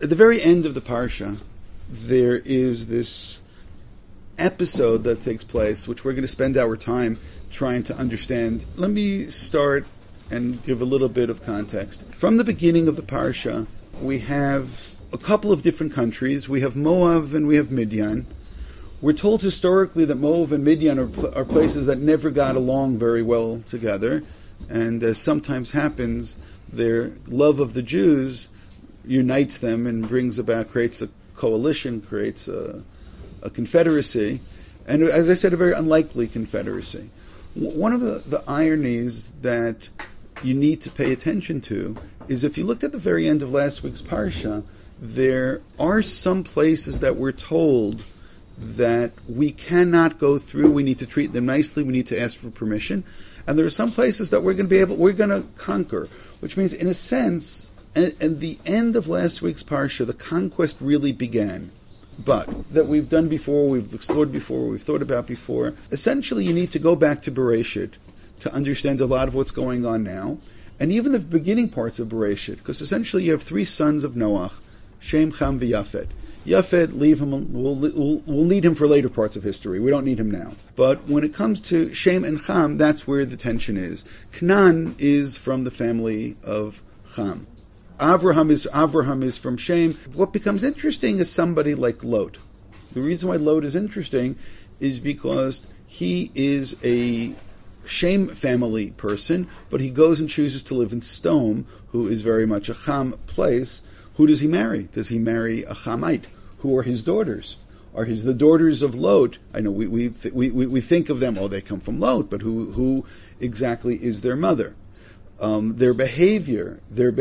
At the very end of the parsha, there is this episode that takes place, which we're going to spend our time trying to understand. Let me start and give a little bit of context. From the beginning of the parsha, we have a couple of different countries. We have Moab and we have Midian. We're told historically that Moab and Midian are places that never got along very well together, and as sometimes happens, their love of the Jews unites them and creates a coalition, creates a confederacy, and as I said, a very unlikely confederacy. One of the ironies that you need to pay attention to is if you looked at the very end of last week's parsha, there are some places that we're told that we cannot go through, we need to treat them nicely, we need to ask for permission, and there are some places that we're going to conquer, which means in a sense, at the end of last week's parsha, the conquest really began. But that we've done before, we've explored before, we've thought about before. Essentially, you need to go back to Bereshit to understand a lot of what's going on now, and even the beginning parts of Bereshit, because essentially you have three sons of Noach, Shem, Cham, and Yafet. Yafet, leave him. We'll need him for later parts of history. We don't need him now. But when it comes to Shem and Cham, that's where the tension is. Canaan is from the family of Cham. Avraham is from Shem. What becomes interesting is somebody like Lot. The reason why Lot is interesting is because he is a Shem family person, but he goes and chooses to live in Sodom, who is very much a Cham place. Who does he marry? Does he marry a Chamite? Who are his daughters? Are the daughters of Lot? I know we think of them. Oh, they come from Lot, but who exactly is their mother? Their behavior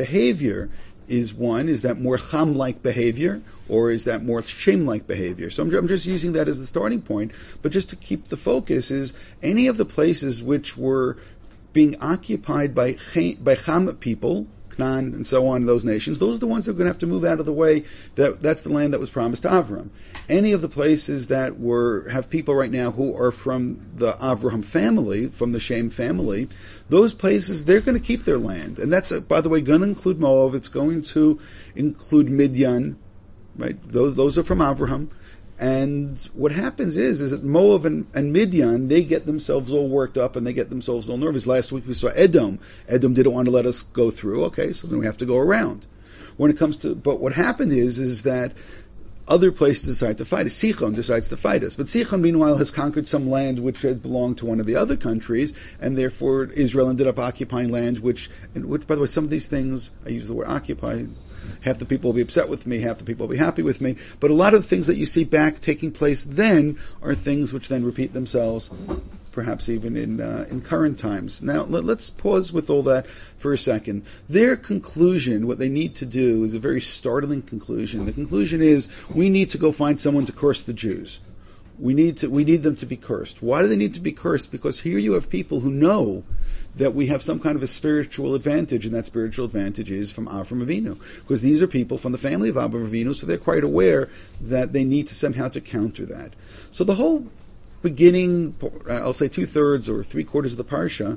is that more Cham-like behavior, or is that more Shem-like behavior? So I'm just using that as the starting point, but just to keep the focus is any of the places which were being occupied by Cham people, Canaan and so on, those nations, those are the ones that are going to have to move out of the way. That's the land that was promised to Avram. Any of the places that have people right now who are from the Avraham family, from the Shem family, those places, they're going to keep their land. And that's, by the way, going to include Moab. It's going to include Midian, right? Those are from Avraham. And what happens is that Moab and Midian, they get themselves all worked up and they get themselves all nervous. Last week we saw Edom. Edom didn't want to let us go through. Okay, so then we have to go around. But what happened is that other places decide to fight us. Sichon decides to fight us. But Sichon, meanwhile, has conquered some land which had belonged to one of the other countries, and therefore Israel ended up occupying land which, by the way, some of these things, I use the word occupy, half the people will be upset with me, half the people will be happy with me, but a lot of the things that you see back taking place then are things which then repeat themselves, perhaps even in current times. Now, let's pause with all that for a second. Their conclusion, what they need to do, is a very startling conclusion. The conclusion is, we need to go find someone to curse the Jews. We need them to be cursed. Why do they need to be cursed? Because here you have people who know that we have some kind of a spiritual advantage, and that spiritual advantage is from Avram Avinu. Because these are people from the family of Avram Avinu, so they're quite aware that they need to somehow to counter that. So the whole beginning, I'll say 2/3 or 3/4 of the parsha,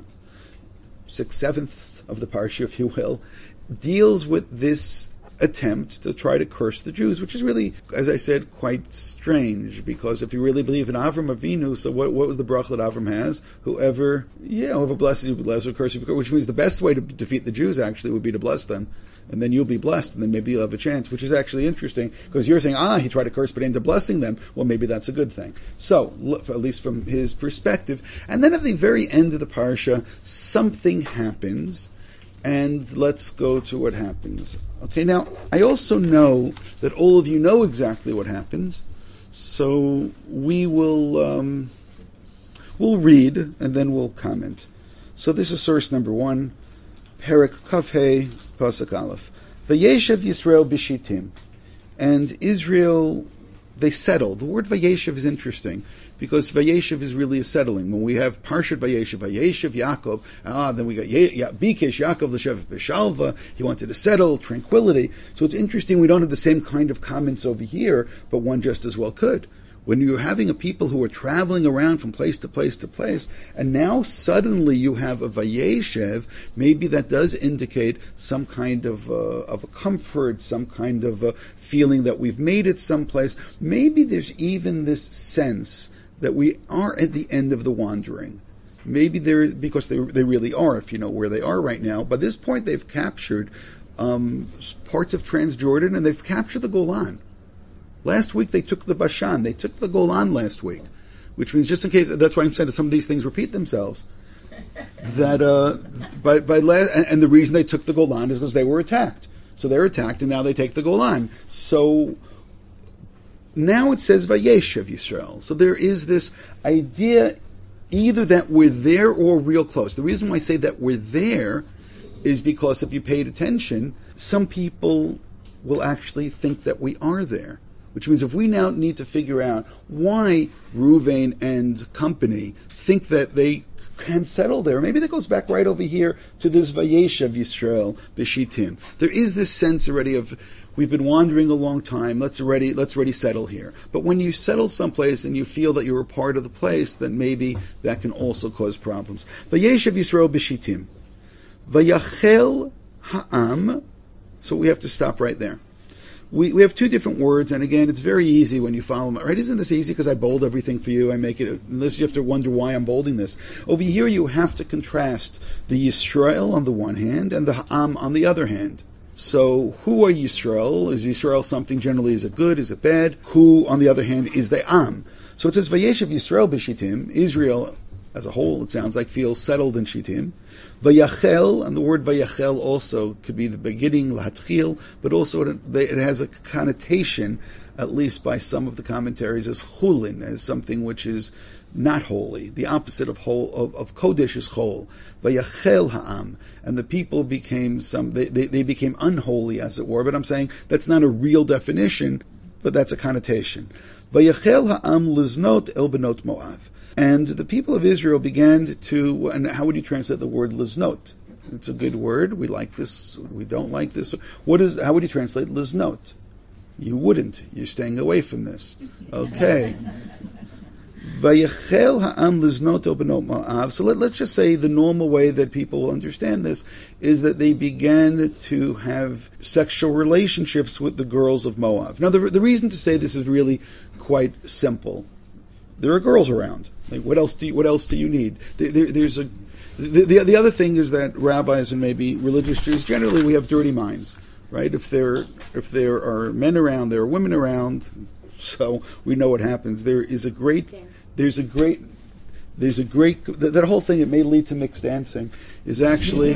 6/7 of the parsha, if you will, deals with this attempt to try to curse the Jews, which is really, as I said, quite strange, because if you really believe in Avram Avinu, so what was the bracha that Avram has? Whoever blesses you, bless, or curse you, which means the best way to defeat the Jews actually would be to bless them, and then you'll be blessed, and then maybe you'll have a chance, which is actually interesting, because you're saying, he tried to curse, but into blessing them, well, maybe that's a good thing. So, at least from his perspective, and then at the very end of the parsha, something happens, and let's go to what happens. Okay, now, I also know that all of you know exactly what happens, so we will we'll read, and then we'll comment. So this is source number 1, Perek Kafhei, Pasuk Aleph. Vayeshev Yisrael b'Shittim. And Israel, they settled. The word Vayeshev is interesting, because Vayeshev is really a settling. When we have Parshat Vayeshev Yaakov, then we got Bikesh Yaakov l'shevet b'shalva. He wanted to settle, tranquility. So it's interesting, we don't have the same kind of comments over here, but one just as well could. when you're having a people who are traveling around from place to place to place, and now suddenly you have a Vayeshev, maybe that does indicate some kind of a comfort, some kind of a feeling that we've made it someplace. Maybe there's even this sense that we are at the end of the wandering. Maybe because they really are, if you know where they are right now. By this point, they've captured parts of Transjordan, and they've captured the Golan. Last week they took the Bashan. They took the Golan last week, which means, just in case, that's why I'm saying that some of these things repeat themselves. That and the reason they took the Golan is because they were attacked. So they're attacked, and now they take the Golan. So now it says Vayeshev Yisrael. So there is this idea either that we're there or real close. The reason why I say that we're there is because if you paid attention, some people will actually think that we are there. Which means if we now need to figure out why Ruvain and company think that they can settle there, maybe that goes back right over here to this Vayeshev Yisrael B'Shittim. There is this sense already of, we've been wandering a long time, let's already settle here. But when you settle someplace and you feel that you're a part of the place, then maybe that can also cause problems. Vayeshev Yisrael B'Shittim. Vayachel ha'am. So we have to stop right there. We have two different words, and again, it's very easy when you follow them. Right? Isn't this easy because I bold everything for you? I make it, unless you have to wonder why I'm bolding this. Over here, you have to contrast the Yisrael on the one hand and the Ha'am on the other hand. So, who are Yisrael? Is Yisrael something generally? Is it good? Is it bad? Who, on the other hand, is the Am? So it says, Vayeshev Yisrael b'Shittim. Israel, as a whole, it sounds like, feels settled in Shittim. Vayachel, and the word Vayachel also could be the beginning, Lahatchil, but also it has a connotation, at least by some of the commentaries, as Chulin, as something which is not holy. The opposite of Kodesh is Chol. Vayachel ha'am, and the people became they became unholy, as it were. But I'm saying that's not a real definition, but that's a connotation. Vayachel ha'am liznot el benot Moav. And the people of Israel began to, and how would you translate the word liznot? It's a good word. We like this. We don't like this. How would you translate liznot? You wouldn't. You're staying away from this. Okay. Vayachel ha'am liznot el benot Moav. So let's just say the normal way that people will understand this is that they began to have sexual relationships with the girls of Moab. Now, the reason to say this is really quite simple. There are girls around. Like, what else do you need? The other thing is that rabbis and maybe religious Jews, generally we have dirty minds, right? If there are men around, there are women around, so we know what happens. There's a great that whole thing, it may lead to mixed dancing, is actually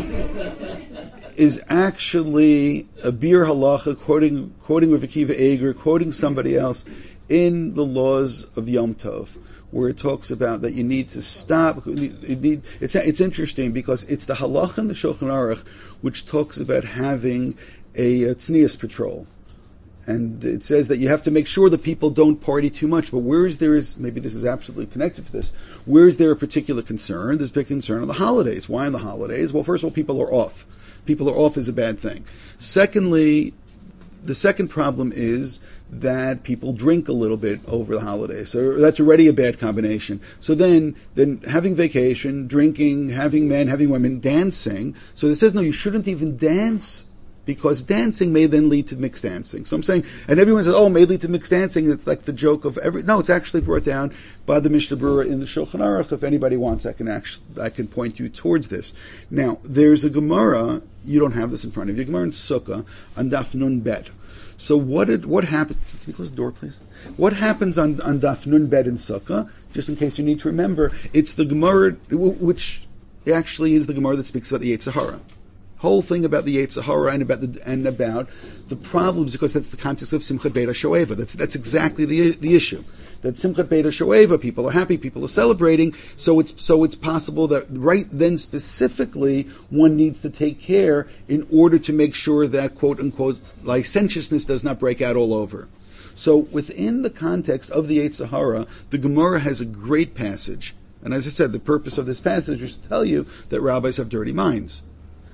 a bir halacha, quoting Rav Akiva Eger, quoting somebody else in the laws of Yom Tov, where it talks about that you need to stop. It's interesting because it's the halacha in the Shulchan Aruch which talks about having a tznius patrol. And it says that you have to make sure that people don't party too much. But maybe this is absolutely connected to this, where is there a particular concern? There's a big concern on the holidays. Why on the holidays? Well, first of all, people are off. People are off is a bad thing. Secondly, the second problem is that people drink a little bit over the holidays. So that's already a bad combination. So then having vacation, drinking, having men, having women, dancing. So it says, no, you shouldn't even dance, because dancing may then lead to mixed dancing. So I'm saying, and everyone says, may lead to mixed dancing. It's like the joke of no, it's actually brought down by the Mishnah Berurah in the Shulchan Aruch. If anybody wants, I can point you towards this. Now, there's a Gemara, you don't have this in front of you, Gemara in Sukkah, on Daf Nun Bet. So what happened? Can you close the door, please? What happens on Daf Nun Bet in Sukkah? Just in case you need to remember, it's the Gemara, which actually is the Gemara that speaks about the Yetzer Hara. Whole thing about the Yetzer Hara and about the problems, because that's the context of Simchat Beit HaShoeva. That's exactly the issue. That Simchat Beit HaShoeva, people are happy, people are celebrating, so it's possible that right then specifically one needs to take care in order to make sure that quote unquote licentiousness does not break out all over. So within the context of the Yetzer Hara, the Gemara has a great passage, and as I said, the purpose of this passage is to tell you that rabbis have dirty minds.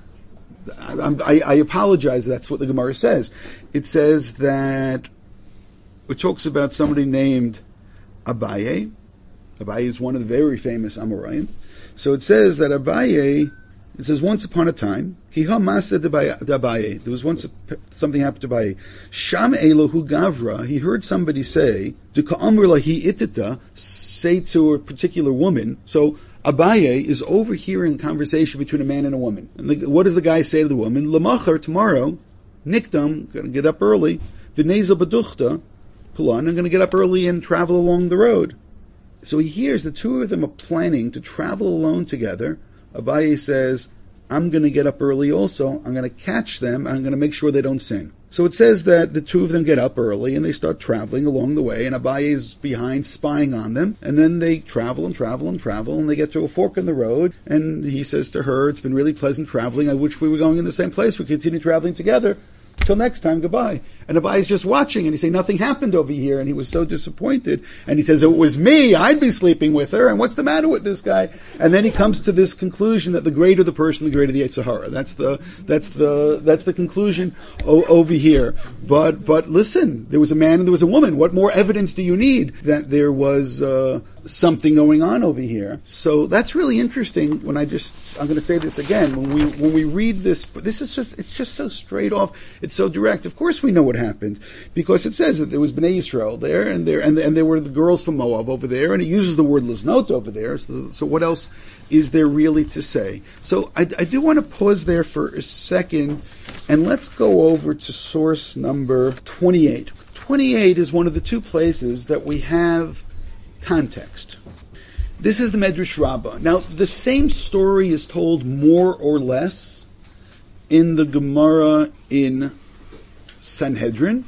I apologize, that's what the Gemara says. It says that it talks about somebody named Abaye. Abaye is one of the very famous Amoraim. So it says that Abaye, it says once upon a time, Abaye. There was once something happened to Abaye. Sham Elohu Gavra, he heard somebody say, say to a particular woman. So Abaye is overhearing a conversation between a man and a woman. And what does the guy say to the woman? Lamachar, tomorrow, Nikdam, going to get up early, V'nezel Baduchta, Pulan, I'm going to get up early and travel along the road. So he hears the two of them are planning to travel alone together. Abaye says, I'm going to get up early also. I'm going to catch them. I'm going to make sure they don't sin. So it says that the two of them get up early and they start traveling along the way, and Abaye is behind spying on them. And then they travel and travel and travel, and they get to a fork in the road, and he says to her, it's been really pleasant traveling. I wish we were going in the same place. We continue traveling together. Till next time, goodbye. And Abaye is just watching, and he say nothing happened over here, and he was so disappointed. And he says, it was me, I'd be sleeping with her, and what's the matter with this guy? And then he comes to this conclusion that the greater the person, the greater the Yetzer Hara. That's the conclusion over here. But listen, there was a man and there was a woman. What more evidence do you need that there was something going on over here? So that's really interesting. I'm going to say this again. When we read this, it's just so straight off. It's so direct. Of course we know what happened, because it says that there was Bnei Yisrael there, and there were the girls from Moab over there, and it uses the word Liznot over there. So what else is there really to say? So I do want to pause there for a second, and let's go over to source number 28. 28 is one of the two places that we have context. This is the Medrash Rabbah. Now, the same story is told more or less in the Gemara in Sanhedrin.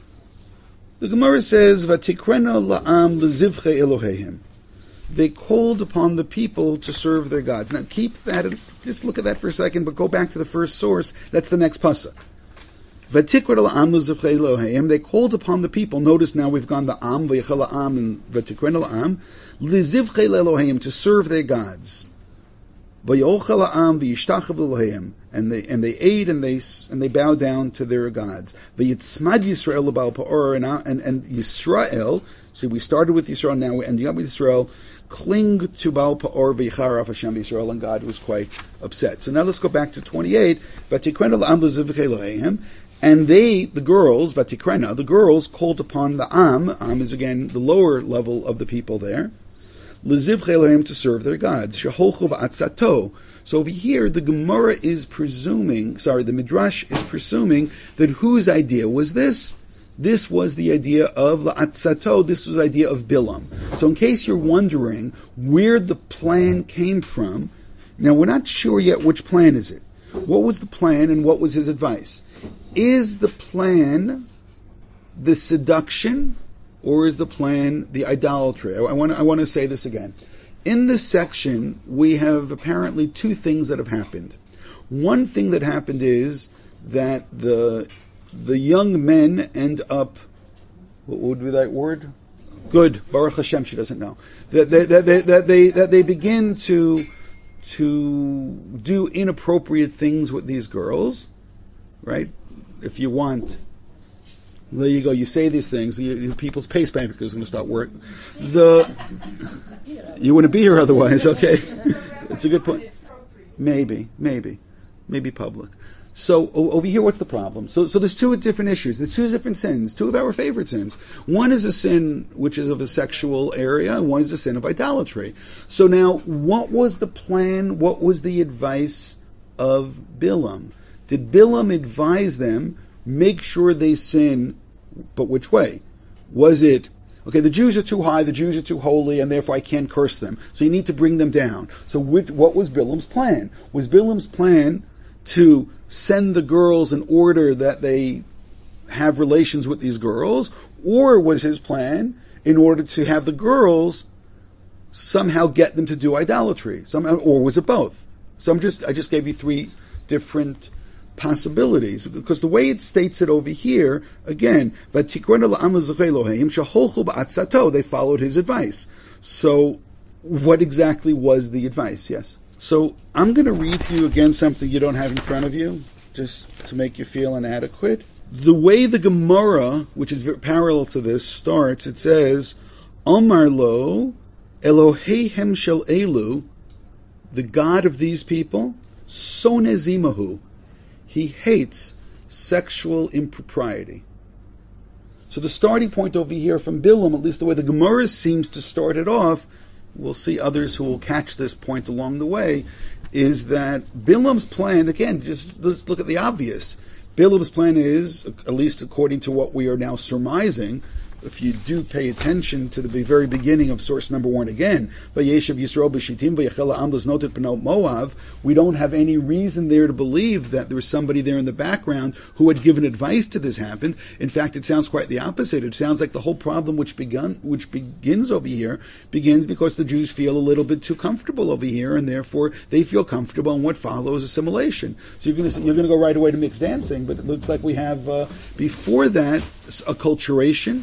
The Gemara says, "Vatikrena la'am lezivchei Eloheihem." They called upon the people to serve their gods. Now, keep that. Just look at that for a second, but go back to the first source. That's the next pasuk. Vatikrena la'am lezivchei Eloheihem. They called upon the people. Notice now we've gone the am v'yichel la'am and vatikrena la'am lezivchei Eloheihem, to serve their gods. V'yochel la'am v'yishtachav Eloheihem. And they ate and they bowed down to their gods. V'yitzmad Yisrael l'Baal Pa'or, and Yisrael. See, we started with Yisrael, now we're ending up with Yisrael. Cling to Baal Pa'or v'yicharav Hashem Yisrael, and God was quite upset. So now let's go back to 28. V'tikrena la'am l'zivchei Eloheihem. And they, the girls, Vatikrena, the girls called upon the Am. Am is again the lower level of the people there. L'zivchei Eloheihem, to serve their gods. Sheholchu ba'atzato. So over here, the Gemara is the Midrash is presuming that whose idea was this? This was the idea of La'atzato, this was the idea of Bilam. So in case you're wondering where the plan came from, now we're not sure yet which plan is it. What was the plan and what was his advice? Is the plan the seduction, or is the plan the idolatry? I want to say this again. In this section, we have apparently two things that have happened. One thing that happened is that the young men end up, what would be that word? Good. Baruch Hashem, she doesn't know. That they begin to do inappropriate things with these girls, right? If you want, there you go. You say these things. People's pacemaker is going to start working. You wouldn't be here otherwise. Okay, it's a good point. Maybe public. So over here, what's the problem? So there's two different issues. There's two different sins, two of our favorite sins. One is a sin which is of a sexual area, and one is a sin of idolatry. So now, what was the plan? What was the advice of Bilam? Did Bilam advise them, make sure they sin, but which way? Was it, okay, the Jews are too high, the Jews are too holy, and therefore I can't curse them. So you need to bring them down. So what was Bilam's plan? Was Bilam's plan to send the girls in order that they have relations with these girls? Or was his plan in order to have the girls somehow get them to do idolatry? Or was it both? So I just gave you three different possibilities, because the way it states it over here, again, they followed his advice. So what exactly was the advice? Yes. So I'm going to read to you again something you don't have in front of you, just to make you feel inadequate. The way the Gemara, which is very parallel to this, starts, it says, Omar lo, Eloheihem shel elu, the God of these people, sonezimahu, he hates sexual impropriety. So the starting point over here from Bilam, at least the way the Gemara seems to start it off, we'll see others who will catch this point along the way, is that Bilam's plan, again, just let's look at the obvious. Bilam's plan is, at least according to what we are now surmising, if you do pay attention to the very beginning of source number 1 again, Vayeshev Yisrael b'Shittim v'Yachel ha'am l'znotot b'not Moav, we don't have any reason there to believe that there was somebody there in the background who had given advice to this happen. In fact, it sounds quite the opposite. It sounds like the whole problem which begins over here begins because the Jews feel a little bit too comfortable over here, and therefore they feel comfortable, and what follows assimilation. So you're going to go right away to mixed dancing, but it looks like we have before that acculturation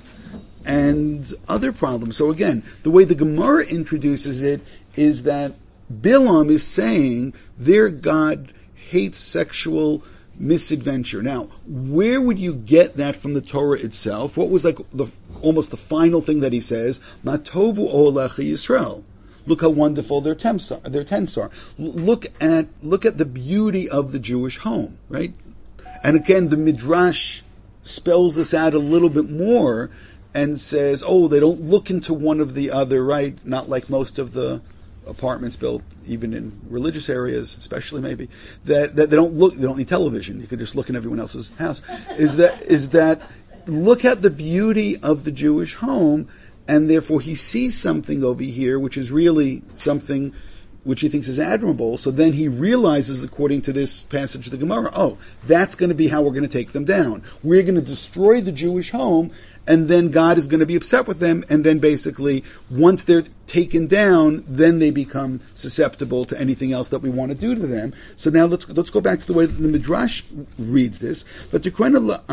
and other problems. So again, the way the Gemara introduces it is that Bilam is saying their God hates sexual misadventure. Now, where would you get that from the Torah itself? What was like almost the final thing that he says? Matovu olecha Yisrael. Look how wonderful their tents are. Look at the beauty of the Jewish home, right? And again, the Midrash spells this out a little bit more and says, they don't look into one of the other, right? Not like most of the apartments built, even in religious areas, especially maybe, that they don't need television. You could just look in everyone else's house. Is that look at the beauty of the Jewish home, and therefore he sees something over here which is really something which he thinks is admirable. So then he realizes, according to this passage of the Gemara, that's going to be how we're going to take them down. We're going to destroy the Jewish home, and then God is going to be upset with them, and then basically, once they're taken down, then they become susceptible to anything else that we want to do to them. So now let's go back to the way that the Midrash reads this. But they followed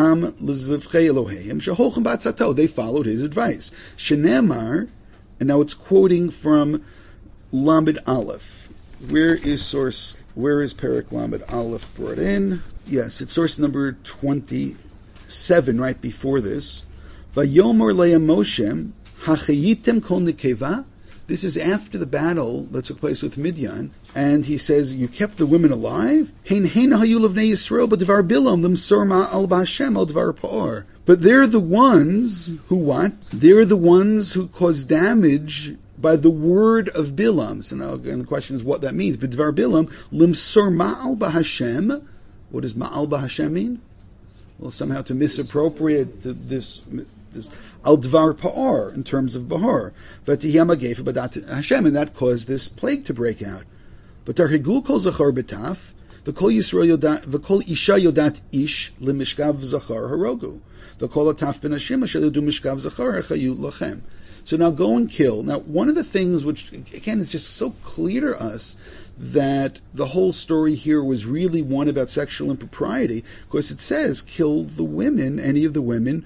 his advice. Shenemar, and now it's quoting from Lamed Aleph. Where is Perek Lamed Aleph brought in? Yes, it's source number 27, right before this. Vayomer le'em Moshe, hachayitem kol nekeva. This is after the battle that took place with Midian, and he says, you kept the women alive? Hein hayu levnei Yisrael b'dvar Bilam l'msor ma'al b'Hashem al dvar pa'or. But they're the ones who what? They're the ones who cause damage by the word of Bilam. So now again the question is what that means. B'dvar Bilam l'msor ma'al b'Hashem. What does ma'al b'Hashem mean? Well, somehow to misappropriate this al dvar pa'or in terms of bahar, v'tihiyam agefa b'dat Hashem, and that caused this plague to break out. V'tarhigul kol zachar b'taf, v'kol Yisrael yodat, v'kol isha yodat ish lemishkav zachar harogu, v'kol ataf ben Hashem asher yodu mishkav zachar hachayu lachem. So now go and kill. Now, one of the things which, again, is just so clear to us that the whole story here was really one about sexual impropriety, because it says, kill the women, any of the women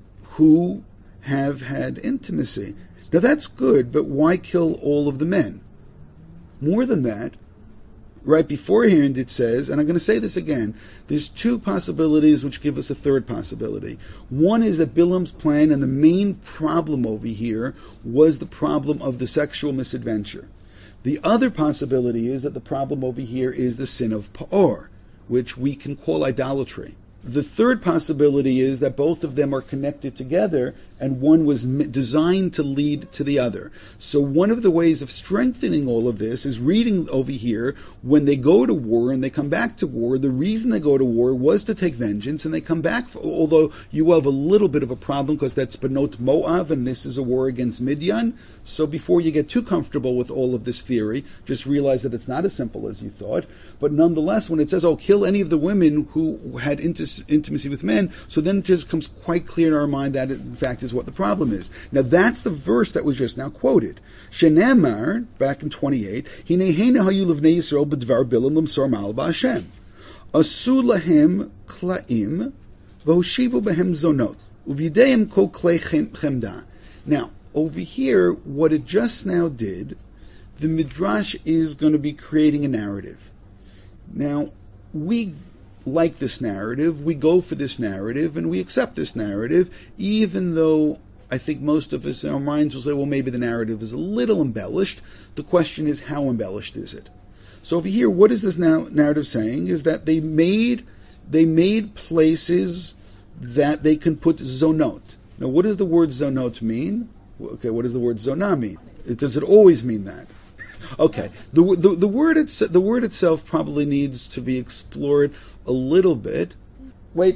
who have had intimacy. Now that's good, but why kill all of the men? More than that, right beforehand it says, and I'm going to say this again, there's two possibilities which give us a third possibility. One is that Bilam's plan, and the main problem over here, was the problem of the sexual misadventure. The other possibility is that the problem over here is the sin of Pa'or, which we can call idolatry. The third possibility is that both of them are connected together, and one was designed to lead to the other. So one of the ways of strengthening all of this is reading over here, when they go to war and they come back to war, the reason they go to war was to take vengeance, and they come back, although you have a little bit of a problem because that's Benot Moav, and this is a war against Midian. So before you get too comfortable with all of this theory, just realize that it's not as simple as you thought. But nonetheless, when it says, kill any of the women who had intimacy with men, so then it just comes quite clear in our mind that it, in fact, is what the problem is. Now, that's the verse that was just now quoted. Shenemar, back in 28, Hinehena hayu levnei Yisrael b'dvar Bilam l'msor ma'al b'Hashem. Asu lahem kla'im v'hoshivu behem zonot uvideim kol klei chemda. Now, over here, what it just now did, the Midrash is going to be creating a narrative. Now, we like this narrative, we go for this narrative, and we accept this narrative, even though I think most of us in our minds will say, well, maybe the narrative is a little embellished. The question is, how embellished is it? So over here, what is this narrative saying? Is that they made places that they can put zonot. Now, what does the word zonot mean? Okay, what does the word zonah mean? Does it always mean that? Okay, the word itself probably needs to be explored a little bit. Wait.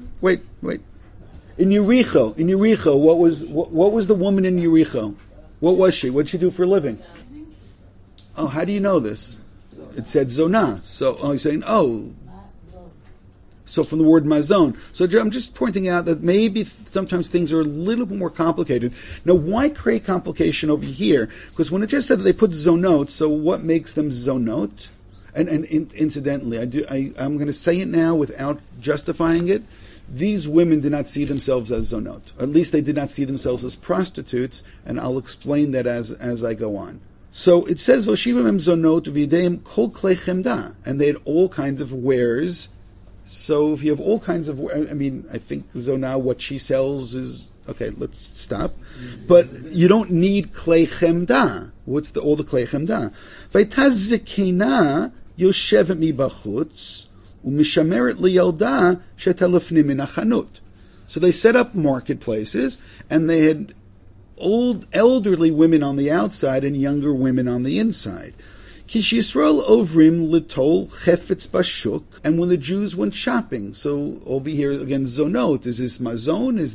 In Yericho, what was the woman in Yericho? What was she? What did she do for a living? Oh, how do you know this? It said zonah. So he's saying, so from the word mazon. So I'm just pointing out that maybe sometimes things are a little bit more complicated. Now, why create complication over here? Because when it just said that they put zonot, so what makes them zonot? And incidentally, I'm going to say it now without justifying it. These women did not see themselves as zonot. Or at least they did not see themselves as prostitutes, and I'll explain that as I go on. So it says, Voshivim zonot v'yideim kol klei chemda, and they had all kinds of wares. So if you have all kinds of, I think Zonah, what she sells is, okay, let's stop. But you don't need klei chemda. What's all the klei chemda? Vaytaz zekena yoshevet mibachutz umishameret liyalda shetalefnim min achanut. So they set up marketplaces, and they had old, elderly women on the outside and younger women on the inside. Kish Yisrael ovrim litol chefetz bashuk, and when the Jews went shopping, so over here again, zonot, is this mazon? Is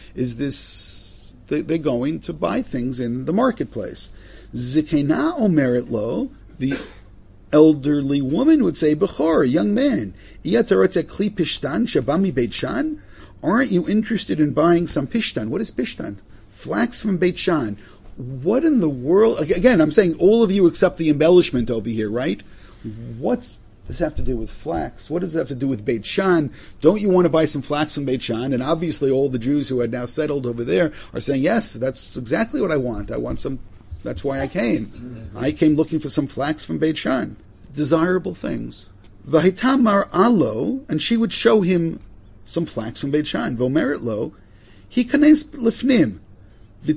this? They're going to buy things in the marketplace. Zikena omeret lo, the elderly woman would say, Bechor, young man, iyataretze kli pishtan shabami Beit Shan. Aren't you interested in buying some pishtan? What is pishtan? Flax from Beit Shan. What in the world? Again, I'm saying all of you accept the embellishment over here, right? What's this have to do with flax? What does it have to do with Beit Shan? Don't you want to buy some flax from Beit Shan? And obviously all the Jews who had now settled over there are saying, yes, that's exactly what I want. I want some, that's why I came. I came looking for some flax from Beit Shan. Desirable things. Vahitamar alo, and she would show him some flax from Beit Shan. Vomeret lo, he kanes lifnim. Why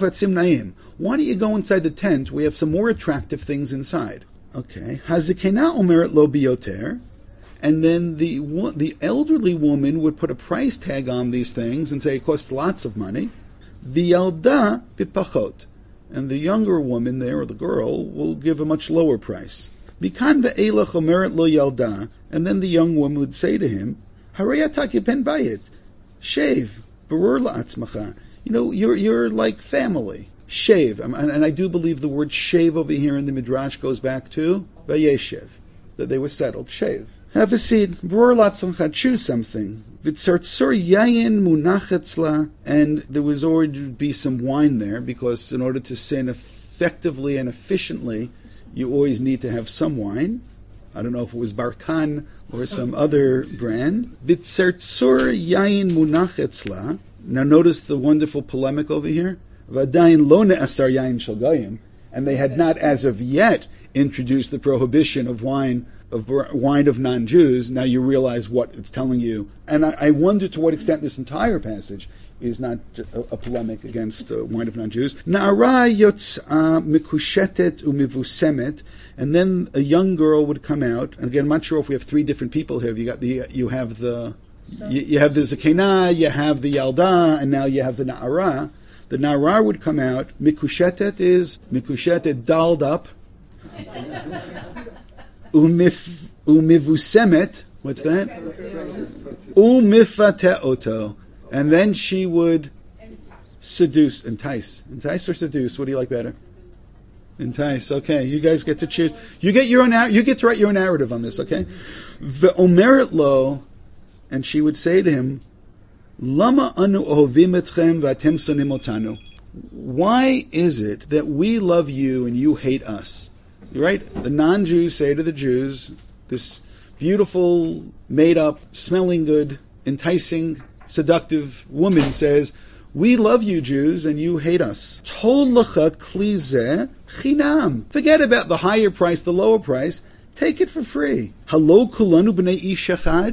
don't you go inside the tent? We have some more attractive things inside. Okay. Hazikena omeret lo bioter, and then the elderly woman would put a price tag on these things and say it costs lots of money. V'yalda bipachot, and the younger woman there, or the girl, will give a much lower price. Bikan ve'elach omeret lo yalda, and then the young woman would say to him, Harayataki pen bayit, shave, berur la'atzmacha. You know, you're like family. Shave. And I do believe the word shave over here in the Midrash goes back to Vayeshev, that they were settled. Shave. Have a seat. Choose something. Yayin munachetzla, and there was already to be some wine there, because in order to sin effectively and efficiently, you always need to have some wine. I don't know if it was Barkan or some other brand. Vitzertzur yayin munachetzla. Now notice the wonderful polemic over here. V'adayin lo ne'asar yayin shel goyim, and they had not as of yet introduced the prohibition of wine of non-Jews. Now you realize what it's telling you. And I wonder to what extent this entire passage is not a polemic against wine of non-Jews. Na'ara yotz'a mikushetet umivusemet, and then a young girl would come out. And again, I'm not sure if we have three different people here. You have the Zakena, you have the Yalda, and now you have the Na'ara. The Na'ara would come out. Mikushetet is mikushetet, dolled up. Umivusemet, what's that? Umifate oto. And then she would seduce, entice or seduce. What do you like better? Entice. Okay, you guys get to choose. You get to write your own narrative on this. Okay. Ve'omeret lo, and she would say to him, Lama anu ohovim etchem v'atem sonim otanu. Why is it that we love you and you hate us? Right? The non-Jews say to the Jews, this beautiful, made-up, smelling good, enticing, seductive woman says, we love you Jews and you hate us. Tol lecha kli zeh chinam. Forget about the higher price, the lower price. Take it for free. Halo kulanu b'nei ish echad.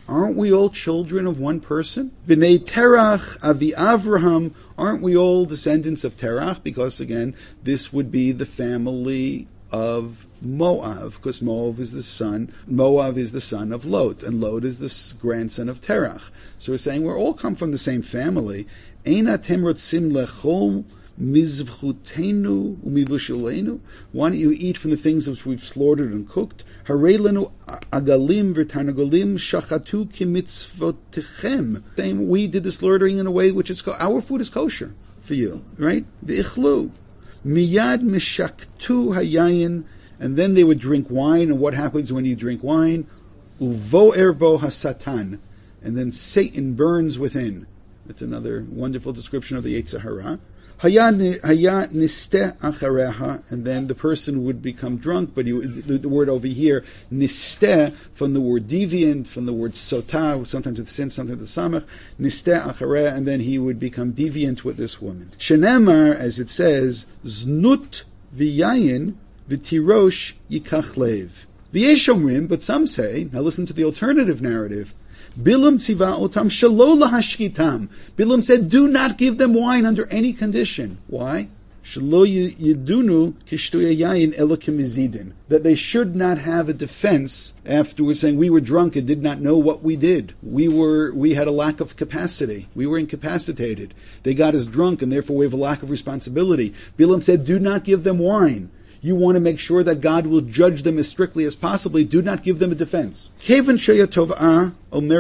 Aren't we all children of one person? B'nei Terach, Avi Avraham, aren't we all descendants of Terach? Because again, this would be the family of Moav, because Moav is the son of Lot, and Lot is the grandson of Terach. So we're saying we're all come from the same family. Ein atem rotzim lechol mizvchutenu umivushalenu. Why don't you eat from the things which we've slaughtered and cooked? Harei lenu agalim v'tarnagolim shachatu kimitzvotechem. Saying we did the slaughtering in a way which is our food is kosher for you, right? V'ichlu miyad mishaktu hayayin, and then they would drink wine. And what happens when you drink wine? Uvo erbo hasatan, and then Satan burns within. That's another wonderful description of the Yetzer Hara. Haya nisteh achareha, and then the person would become drunk, but the word over here, nisteh, from the word deviant, from the word sotah, sometimes it's sin, sometimes it's samach, nisteh achareha, and then he would become deviant with this woman. Shenemar, as it says, znut v'yayin v'tirosh yikach lev. V'yesh omrim, but some say, now listen to the alternative narrative, Bilam tziva otam shelo lahashkitam. Bilam said, do not give them wine under any condition. Why? Shelo yidunu kishtuya yayin elo kemizidin. That they should not have a defense afterwards saying we were drunk and did not know what we did. We had a lack of capacity. We were incapacitated. They got us drunk and therefore we have a lack of responsibility. Bilam said, do not give them wine. You want to make sure that God will judge them as strictly as possibly. Do not give them a defense. When he would say, want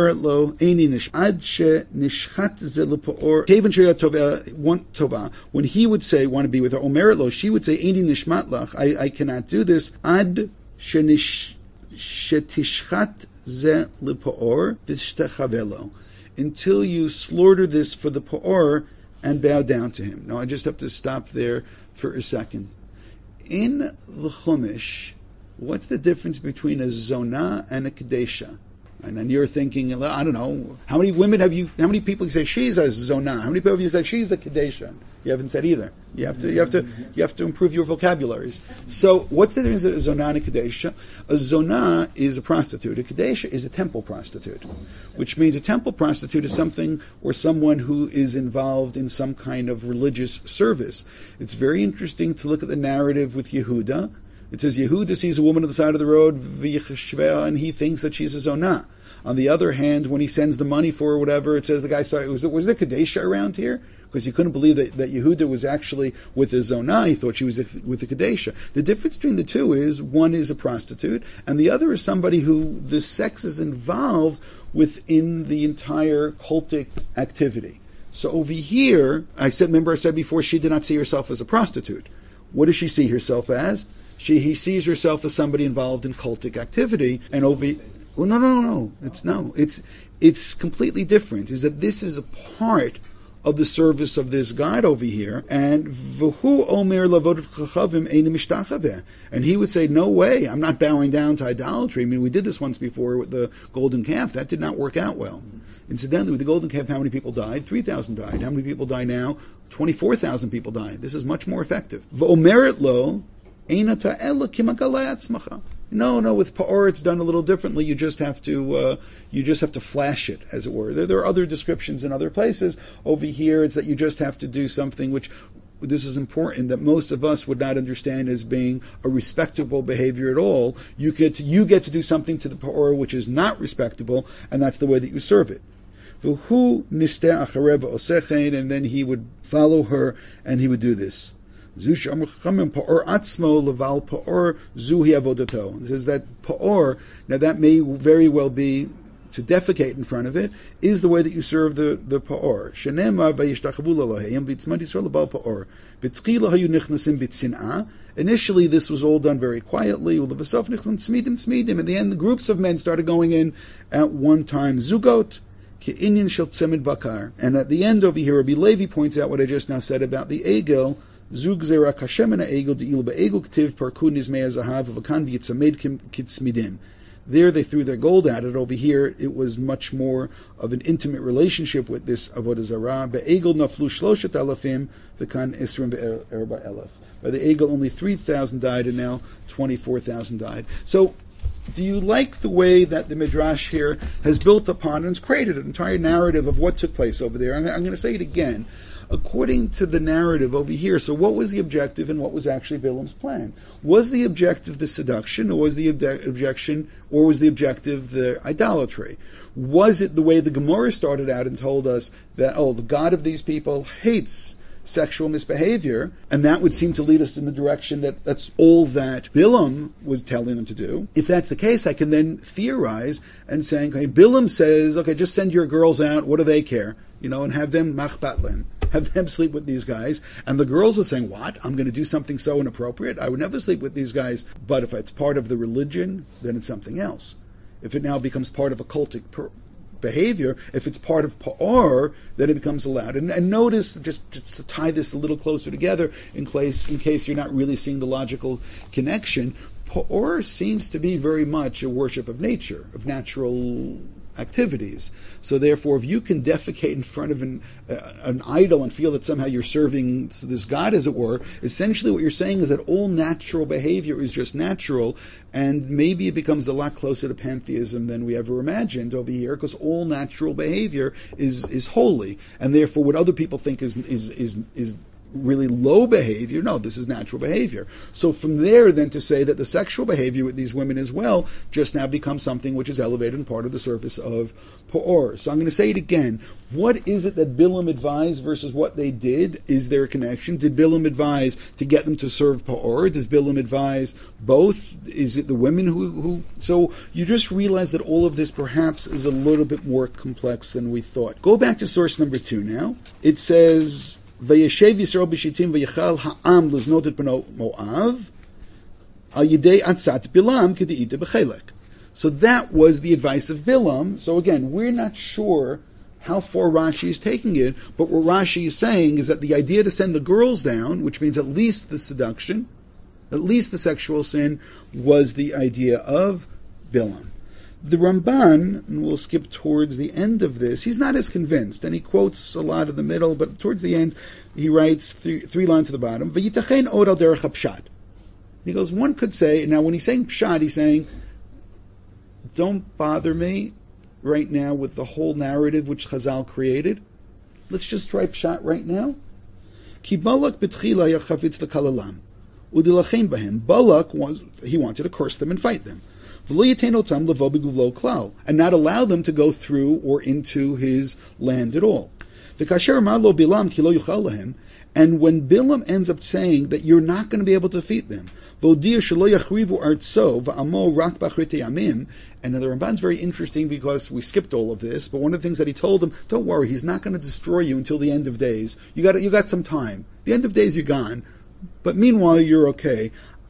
to be with her, omeret lo, she would say, Eini nishmat lach, I cannot do this. Ad shetishchat ze lepoor v'shtechavelo, until you slaughter this for the poor and bow down to him. Now I just have to stop there for a second. In the Chumash, what's the difference between a zonah and a kadesha? And then you're thinking, I don't know, how many people say she's a zonah? How many people have you said she's a kadesha? You haven't said either. You have to improve your vocabularies. So what's the difference between a zonah and a kadesha? A zonah is a prostitute. A kadesha is a temple prostitute, which means a temple prostitute is something or someone who is involved in some kind of religious service. It's very interesting to look at the narrative with Yehuda. It says Yehuda sees a woman on the side of the road, and he thinks that she's a zonah. On the other hand, when he sends the money for her or whatever, it says the guy, sorry, was there kadesha around here? Because he couldn't believe that Yehuda was actually with a zonah. He thought she was with a kadesha. The difference between the two is one is a prostitute, and the other is somebody who the sex is involved within the entire cultic activity. So over here, I said before, she did not see herself as a prostitute. What does she see herself as? He sees herself as somebody involved in cultic activity, and no. It's completely different. Is that this is a part of the service of this God over here, and v'hu omer lavodat chachavim ein mishtachaveh, and he would say, no way, I'm not bowing down to idolatry. I mean, we did this once before with the golden calf. That did not work out well. Incidentally, with the golden calf, how many people died? 3,000 died. How many people die now? 24,000 people died. This is much more effective. V'omeret lo eina ta'ela kimagalei atzmacha. No, with Pa'or it's done a little differently. You just have to flash it, as it were. There are other descriptions in other places. Over here, it's that you just have to do something which, this is important, that most of us would not understand as being a respectable behavior at all. You get to do something to the Pa'or which is not respectable, and that's the way that you serve it. And then he would follow her, and he would do this. It says that Pa'or, now that may very well be to defecate in front of it, is the way that you serve the Pa'or. Initially this was all done very quietly. In the end the groups of men started going in at one time. Zugot, and at the end over here, Rabbi Levi points out what I just now said about the Egel. Zug zera kashemena egel de'ilu be'egel ktiv parku nizmei zahav v'kan v'yitzamed kitzmidim. There they threw their gold at it. Over here it was much more of an intimate relationship with this avodah zarah. Be'egel naflu shloshet alafim v'kan esrim be'erba elef. By the egel only 3,000 died, and now 24,000 died. So do you like the way that the Midrash here has built upon and has created an entire narrative of what took place over there? I'm going to say it again. According to the narrative over here, so what was the objective and what was actually Bilam's plan? Was the objective the seduction, or was the objective the idolatry? Was it the way the Gemara started out and told us that, the God of these people hates sexual misbehavior, and that would seem to lead us in the direction that that's all that Bilam was telling them to do. If that's the case, I can then theorize and say, okay, Bilam says, okay, just send your girls out, what do they care? And have them machbatlen, have them sleep with these guys. And the girls are saying, what? I'm going to do something so inappropriate? I would never sleep with these guys. But if it's part of the religion, then it's something else. If it now becomes part of a cultic behavior, if it's part of pa'or, then it becomes allowed. And notice, just to tie this a little closer together, in case you're not really seeing the logical connection, pa'or seems to be very much a worship of nature, of natural activities. So therefore, if you can defecate in front of an idol and feel that somehow you're serving this god, as it were, essentially what you're saying is that all natural behavior is just natural, and maybe it becomes a lot closer to pantheism than we ever imagined over here, because all natural behavior is holy, and therefore what other people think is really low behavior, no, this is natural behavior. So from there then to say that the sexual behavior with these women as well just now becomes something which is elevated and part of the surface of pa'or. So I'm going to say it again. What is it that Bilam advised versus what they did? Is there a connection? Did Bilam advise to get them to serve pa'or? Does Bilam advise both? Is it the women who... So you just realize that all of this perhaps is a little bit more complex than we thought. Go back to source number 2 now. It says... Vayeshev Yisrael b'shittim v'yachal ha'am l'znot et bnot Moav al yidei atzat Bilam k'de'ita b'chelek. So that was the advice of Bilam. So again, we're not sure how far Rashi is taking it, but what Rashi is saying is that the idea to send the girls down, which means at least the seduction, at least the sexual sin, was the idea of Bilam. The Ramban, and we'll skip towards the end of this, he's not as convinced, and he quotes a lot in the middle, but towards the end, he writes three lines to the bottom, V'yitachen od al derech hapshat. He goes, one could say, now when he's saying pshat, he's saying, don't bother me right now with the whole narrative which Chazal created. Let's just try pshat right now. Ki Balak b'tchila yachavitz l'kalalam, udilachem bahem. Balak, he wanted to curse them and fight them. And not allow them to go through or into his land at all. And when Bilam ends up saying that you're not going to be able to defeat them, and the Ramban's very interesting because we skipped all of this, but one of the things that he told them, don't worry, he's not going to destroy you until the end of days. You got some time. The end of days you're gone, but meanwhile you're okay.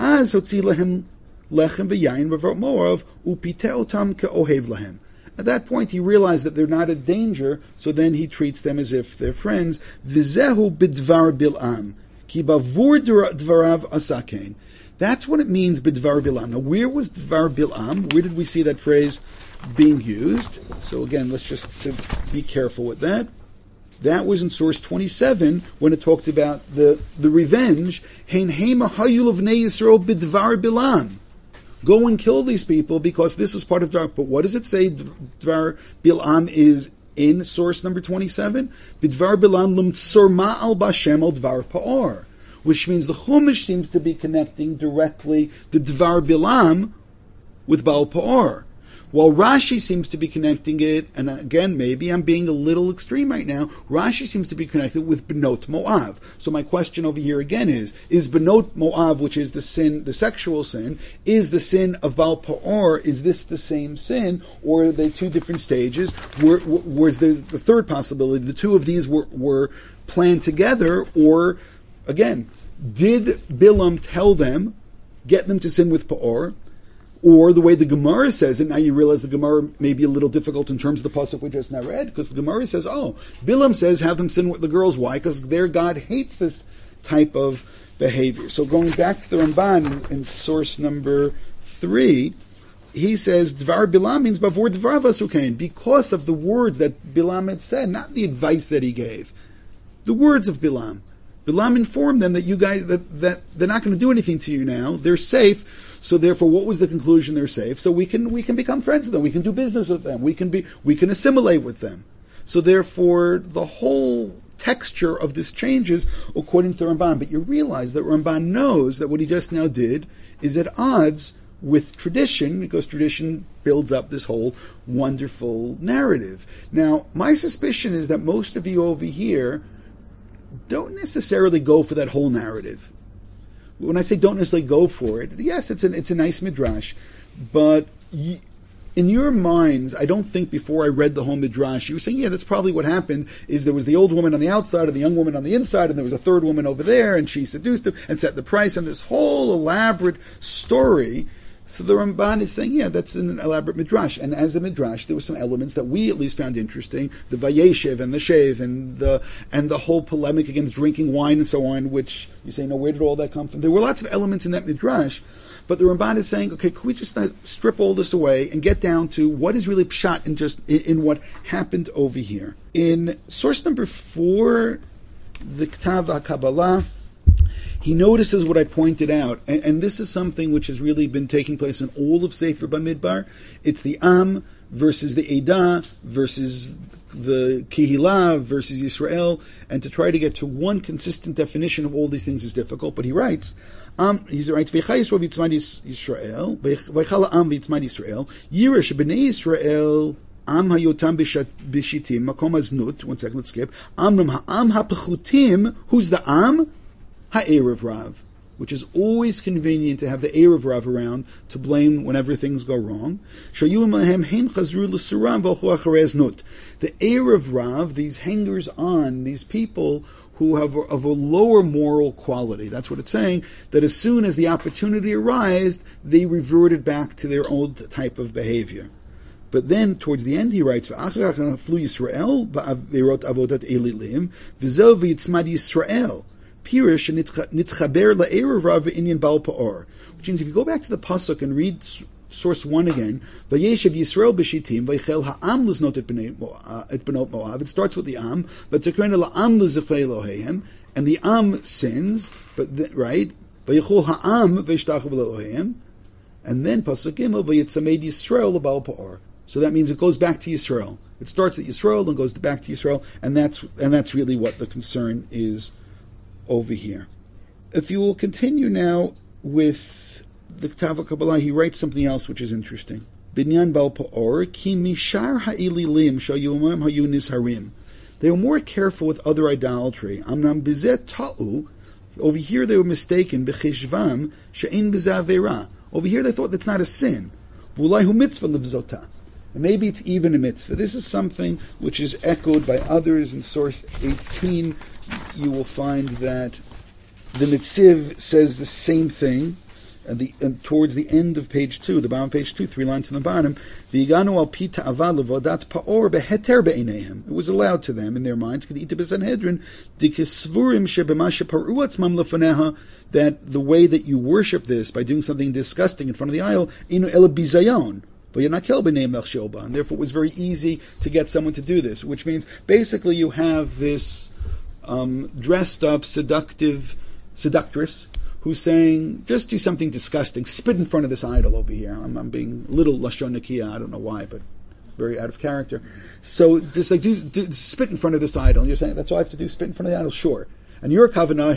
Lechem v'yayin v'vot Moav upite otam ke'ohev lahem. At that point, he realized that they're not a danger, so then he treats them as if they're friends. V'zehu b'dvar Bilam ki bavur dvarav asakein. That's what it means b'dvar Bilam. Now, where was dvar Bilam? Where did we see that phrase being used? So again, let's just be careful with that. That was in source 27 when it talked about the revenge. Hein hema hayul of Bnei Yisrael b'dvar Bilam. Go and kill these people because this is part of Dvar. But what does it say Dvar Bilam is in source number 27? B'dvar Bilam l'mtsor ma'al b'Hashem al Dvar Pa'or. Which means the Chumash seems to be connecting directly the Dvar Bilam with Baal Pa'or. While Rashi seems to be connecting it, and again, maybe I'm being a little extreme right now, Rashi seems to be connected with Benot Moav. So my question over here again is Benot Moav, which is the sin, the sexual sin, is the sin of Baal Pa'or, is this the same sin, or are they two different stages? Where's the third possibility? The two of these were planned together, or, again, did Bilam tell them, get them to sin with Pa'or? Or the way the Gemara says it, now you realize the Gemara may be a little difficult in terms of the pasuk we just now read, because the Gemara says, Bilam says have them sin with the girls. Why? Because their God hates this type of behavior. So going back to the Ramban in source number 3, he says, Dvar Bilam means Bavur Dvar Vasukain, because of the words that Bilam had said, not the advice that he gave. The words of Bilam. Bilam informed them that you guys that they're not going to do anything to you now. They're safe. So therefore, what was the conclusion? They're safe. So we can become friends with them. We can do business with them. We can assimilate with them. So therefore, the whole texture of this changes according to the Ramban. But you realize that Ramban knows that what he just now did is at odds with tradition, because tradition builds up this whole wonderful narrative. Now, my suspicion is that most of you over here don't necessarily go for that whole narrative. When I say don't necessarily go for it, yes, it's a nice midrash, but in your minds, I don't think before I read the whole midrash, you were saying, yeah, that's probably what happened, is there was the old woman on the outside and the young woman on the inside, and there was a third woman over there, and she seduced him and set the price, and this whole elaborate story. So the Ramban is saying, yeah, that's an elaborate midrash. And as a midrash, there were some elements that we at least found interesting, the vayeshev and the shev and the whole polemic against drinking wine and so on, which you say, no, where did all that come from? There were lots of elements in that midrash, but the Ramban is saying, okay, could we just strip all this away and get down to what is really pshat in what happened over here? In source number 4, the Ktav HaKabbalah, he notices what I pointed out, and this is something which has really been taking place in all of Sefer Bamidbar. It's the Am versus the Eidah versus the Kihila versus Yisrael, and to try to get to one consistent definition of all these things is difficult. But he writes, V'chal Am v'yitzmad Yisrael, Yirish b'nei Yisrael Am hayotam b'shitim makom aznut. One second, let's skip. Amram ha'am ha'pechutim. Who's the Am? Ha'erev Rav, which is always convenient to have the Erev Rav around to blame whenever things go wrong. The Erev Rav, these hangers-on, these people who have of a lower moral quality. That's what it's saying, that as soon as the opportunity arose, they reverted back to their old type of behavior. But then, towards the end, he writes, Yisrael, Yisrael. Pirish nitchaber la'erev Rav v'inyan bal pa'or. Which means if you go back to the pasuk and read source 1 again, vayeshev Yisrael b'shitim vaychel ha'am liznot et benot Moav. It starts with the Am, v'tekrena la'am liziflei Eloheim, and the Am sins, but right, vaychol ha'am v'yishtachu b'Eloheim, and then pasuk Gimel vayitzamed Yisrael l'bal pa'or. So that means it goes back to Yisrael. It starts at Yisrael and goes back to Yisrael, and that's really what the concern is over here. If you will continue now with the Ktav HaKabbalah, he writes something else which is interesting. Binyan bal pa'or ki mishar ha'ililim shayumam hayu nizharim. They were more careful with other idolatry. Amnam bizet ta'u. Over here they were mistaken. B'chishvam she'in b'zeh avera. Over here they thought that's not a sin. V'ulai hu mitzvah levzota. Maybe it's even a mitzvah. This is something which is echoed by others in source 18. You will find that the Mitziv says the same thing, and towards the end of page 2, the bottom of page 2, 3 lines on the bottom, V'yiganu al pi ta'ava levodat pa'or beheter be'eineihem. It was allowed to them in their minds, K'di'ita b'Sanhedrin, dikesvurim shebema sheparu atzmam lefaneha, that the way that you worship this, by doing something disgusting in front of the idol, inu ela bizayon. And therefore it was very easy to get someone to do this, which means basically you have this dressed up seductress who's saying, just do something disgusting, spit in front of this idol over here. I'm being a little lashon nakiya, I don't know why, but very out of character. So just like do spit in front of this idol. And you're saying, that's all I have to do, spit in front of the idol? Sure. And your kavanah,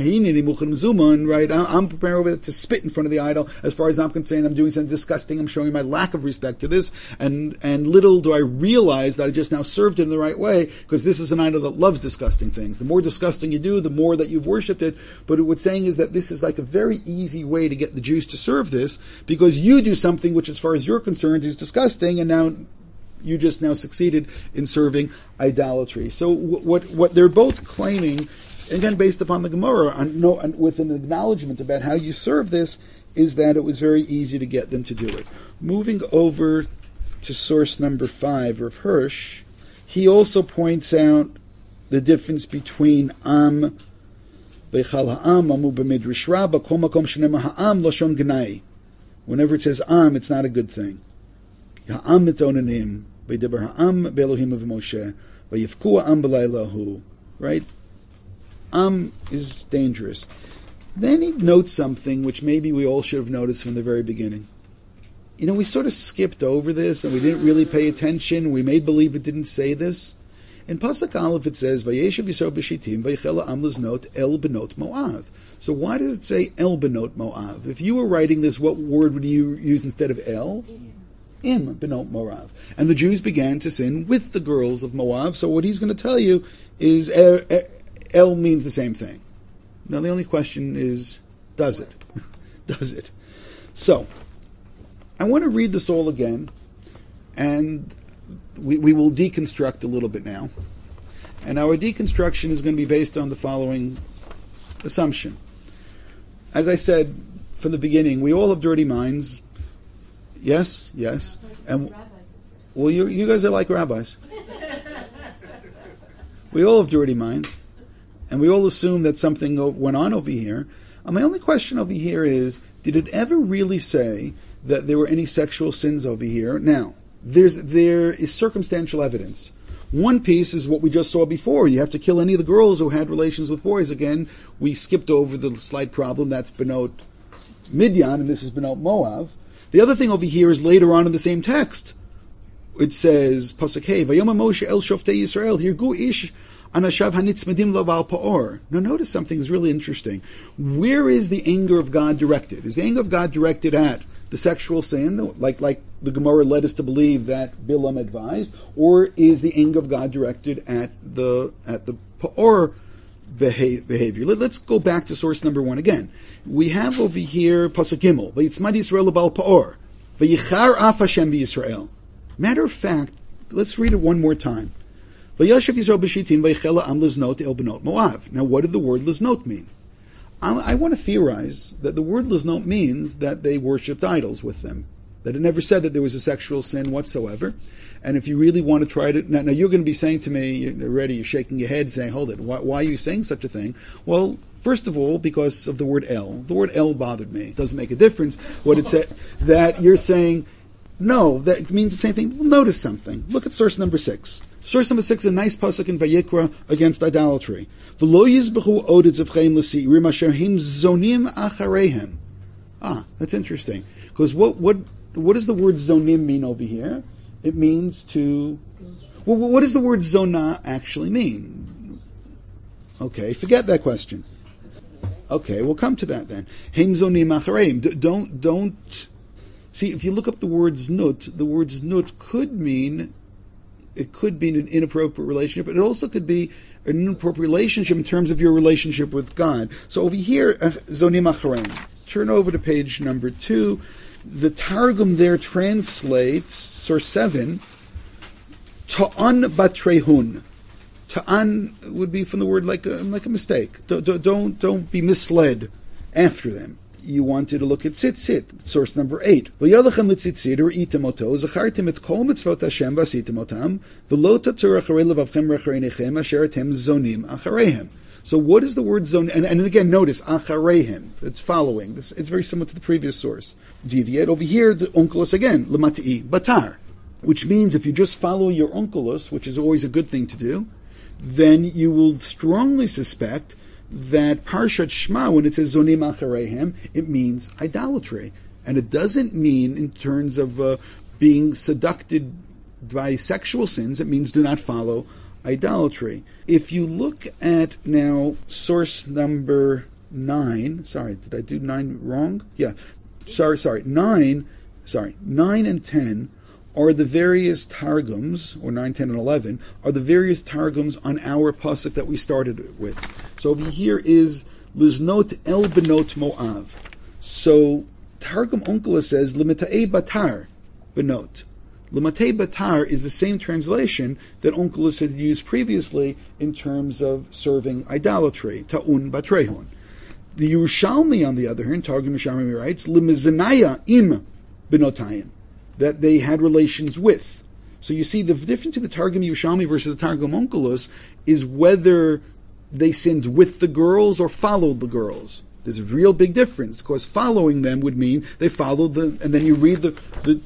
right? I'm preparing over to spit in front of the idol. As far as I'm concerned, I'm doing something disgusting. I'm showing my lack of respect to this. And little do I realize that I just now served it in the right way, because this is an idol that loves disgusting things. The more disgusting you do, the more that you've worshipped it. But what's saying is that this is like a very easy way to get the Jews to serve this, because you do something which, as far as you're concerned, is disgusting, and now you just now succeeded in serving idolatry. So what they're both claiming, again, based upon the Gemara, with an acknowledgement about how you serve this, is that it was very easy to get them to do it. Moving over to source number 5, Rav Hirsch, he also points out the difference between Am, V'chal ha'am, Amu b'midrash Rabbah, kol makom shenema ha'am, lashon gnai. Whenever it says Am, it's not a good thing. Ha'am mitonanim, v'yidaber ha'am be'elohim of Moshe, v'yifku ha'am b'laylahu. Right? Am is dangerous. Then he notes something which maybe we all should have noticed from the very beginning. We sort of skipped over this and we didn't really pay attention. We made believe it didn't say this. In Pasuk Aleph it says, Vayeshev Yisrael b'shitim vaychela am leznot el benot Moav. So why did it say el benot Moav? If you were writing this, what word would you use instead of el? Im benot Moav. And the Jews began to sin with the girls of Moab. So what he's going to tell you is el means the same thing. Now the only question is, does it? Does it? So, I want to read this all again, and we will deconstruct a little bit now. And our deconstruction is going to be based on the following assumption. As I said from the beginning, we all have dirty minds. Yes. And well, you guys are like rabbis. We all have dirty minds. And we all assume that something went on over here. And my only question over here is, did it ever really say that there were any sexual sins over here? Now, there is circumstantial evidence. One piece is what we just saw before. You have to kill any of the girls who had relations with boys. Again, we skipped over the slight problem. That's Benot Midyan, and this is Benot Moav. The other thing over here is later on in the same text. It says, Pasuk Hey, Vayoma Moshe el Shoftei Yisrael, Hirgu ish anashav hanitzmedim laval pa'or. Now notice something is really interesting. Where is the anger of God directed? Is the anger of God directed at the sexual sin, like the Gemara led us to believe that Bilam advised, or is the anger of God directed at the pa'or behavior? Let's go back to source number 1 again. We have over here Pasuk Gimel, Vayitzmad Yisrael laval pa'or, Vayichar af Hashem b'Yisrael. Matter of fact, let's read it one more time. Vayashav Yisrael b'shitim vaychela am leznot el benot Moav. Now, what did the word leznot mean? I want to theorize that the word leznot means that they worshipped idols with them. That it never said that there was a sexual sin whatsoever. And if you really want to try to... Now you're going to be saying to me, you're shaking your head, saying, hold it, why are you saying such a thing? Well, first of all, because of the word el. The word el bothered me. It doesn't make a difference what it said. That you're saying, no, that means the same thing. Well, notice something. Look at source number 6. Source number 6 is a nice pasuk in Vayikra against idolatry. V'lo yizbechu od etzavcheim l'si'rim asher him zonim achareihem. That's interesting. Because what does the word zonim mean over here? It means to... Well, what does the word zonah actually mean? Okay, forget that question. Okay, we'll come to that then. Him zonim achareihem. Don't... See, if you look up the word znut could mean... It could be an inappropriate relationship, but it also could be an inappropriate relationship in terms of your relationship with God. So over here, Zonim Achareim. Turn over to page number 2. The Targum there translates, source 7, Ta'an batrehun. Ta'an would be from the word like a mistake. Don't be misled after them. You wanted to look at tzitzit, source number 8. V'yalachem l'tzitzit u'ri'item oto, zachartem et kol mitzvot Hashem v'asitem otam, v'lo tatzur acharei levavchem rechreinichem asher atem zonim achareihem. So what is the word zon? And again, notice, achareihem. It's following. It's very similar to the previous source. Deviate. Over here, the onkelos again, l'mati'i batar, which means if you just follow your onkelos, which is always a good thing to do, then you will strongly suspect that Parshat Shema, when it says Zonim Achareihem, it means idolatry. And it doesn't mean in terms of being seducted by sexual sins. It means do not follow idolatry. If you look at now source number 9, sorry, did I do 9 wrong? Yeah, sorry, 9 and 10 are the various targums, or 9, 10, and 11, are the various targums on our pasuk that we started with. So over here is Liznot el benot Moav. So Targum Onkelos says Limita'e batar benot. Limita'e batar is the same translation that Onkelos had used previously in terms of serving idolatry, ta'un batrehon. The Yerushalmi, on the other hand, Targum Yerushalmi writes Limizenaya im benotayim, that they had relations with. So you see, the difference between the Targum Yerushalmi versus the Targum Onkelos is whether they sinned with the girls or followed the girls. There's a real big difference, because following them would mean they followed them, and then you read the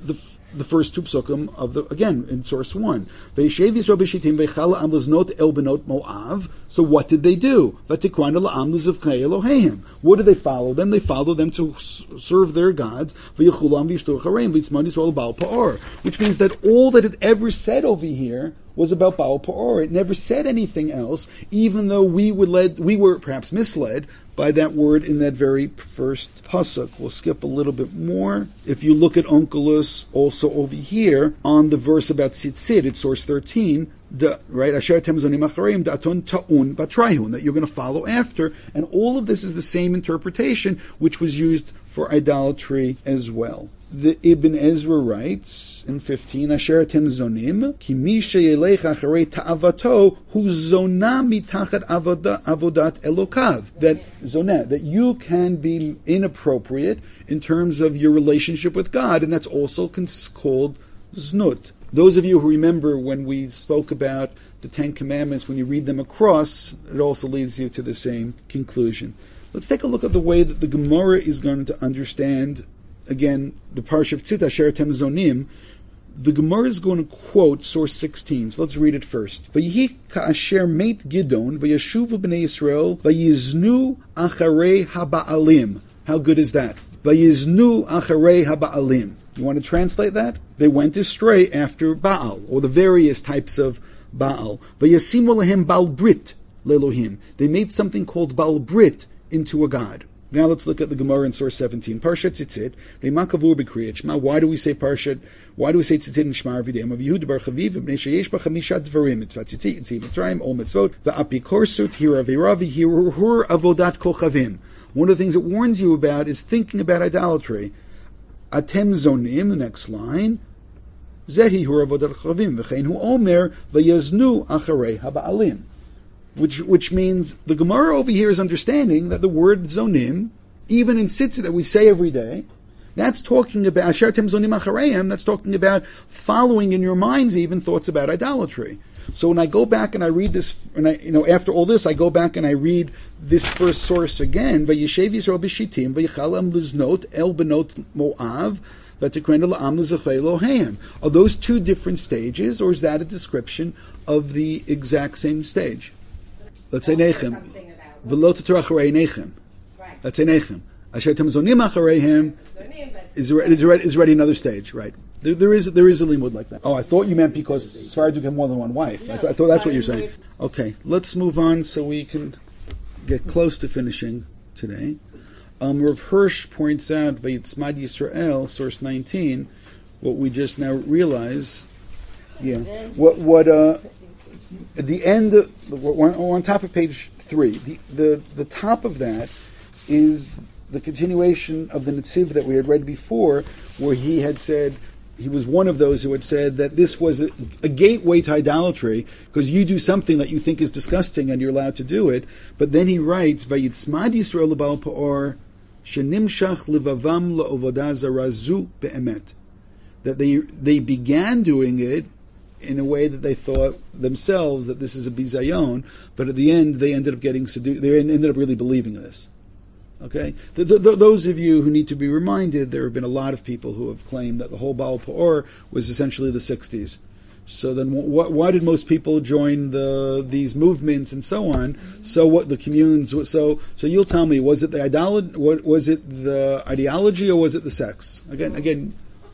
the first two psukim of again, in source 1. V'yeshev Yisrael b'shitim v'chala am leznot el benot Moav. So what did they do? V'tikwana la'am lezivchei Elohim. What did they follow them? They followed them to serve their gods. V'yechulam v'yishtor chareim v'yitzman Yisrael Baal Pa'or. Which means that all that it ever said over here was about Baal Pa'or. It never said anything else, even though we were perhaps misled by that word in that very first pasuk. We'll skip a little bit more. If you look at Onkelos, also over here, on the verse about Tzitzit, it's source 13, right? Asher tem zonim achareim da'aton ta'un batrayhun, that you're going to follow after. And all of this is the same interpretation, which was used for idolatry as well. The Ibn Ezra writes in 15, Asher tem zonim, ki mi sheyelech acharei ta'avato, hu zonah mitachat avodat elokav. That zonah, that you can be inappropriate in terms of your relationship with God, and that's also called znut. Those of you who remember when we spoke about the Ten Commandments, when you read them across, it also leads you to the same conclusion. Let's take a look at the way that the Gemara is going to understand, again, the Parsha of Tzit, Asher tem zonim. The Gemara is going to quote source 16. So let's read it first. V'yihi ka'asher meit Gidon, v'yashuvu b'nei Yisrael, v'yiznu acharei haba'alim. How good is that? V'yiznu acharei haba'alim. You want to translate that? They went astray after Baal, or the various types of Baal. V'yasimu lehem Baal Brit le'Elohim. They made something called Baal Brit into a god. Now let's look at the Gemara in source 17. Parshat Tzitzit, Reima Kavur b'Kriyat Shema. Why do we say Tzitzit in Shema every day? Of Yehuda bar Chaviv, B'nei sheyesh ba chamisha dvarim, Mitzvah Tzitzit, Yitzim Mitzrayim, Ol Mitzvot, V'apikorsut, Hira V'iravi, Hirur Avodat Kochavim. One of the things it warns you about is thinking about idolatry. Atem zonim, the next line, Zehi Hur Avodat Kochavim, V'chein hu omer, V'yaznu acharei haba'alim. Which means the Gemara over here is understanding that the word zonim, even in Tzitzit that we say every day, that's talking about Asher tem zonim achareim. That's talking about following in your minds even thoughts about idolatry. So when I go back and I read this, and after all this, I go back and I read this first source again. Vayeshev Yisrael b'shitim v'yichalam liznot el benot Moav. Are those two different stages, or is that a description of the exact same stage? Let's say Nechem. V'lo tetorah acharei Nechem. Let's say Nechem. Asher tem zonim achareihem is already another stage, right? There is a limud like that. Oh, I thought you meant because Sfarad have more than one wife. No, I thought that's what you're saying. Okay, let's move on so we can get close to finishing today. Rav Hirsch points out Vayitzmad Yisrael, source 19. What we just now realize, at the end, on top of page 3, the top of that is the continuation of the Netziv that we had read before, where he had said, he was one of those who had said that this was a gateway to idolatry, because you do something that you think is disgusting and you're allowed to do it. But then he writes, Vayitzmad Yisrael l'Baal Pa'or, shenimshach levavam la'ovodah zara zu be'emet. That they began doing it in a way that they thought themselves that this is a bizayon, but at the end they ended up getting seduced. They ended up really believing this. Okay, those of you who need to be reminded, there have been a lot of people who have claimed that the whole Baal Pa'or was essentially the 60s. So then, why did most people join these movements and so on? So what the communes? So you'll tell me, was it the was it the ideology, or was it the sex? Again.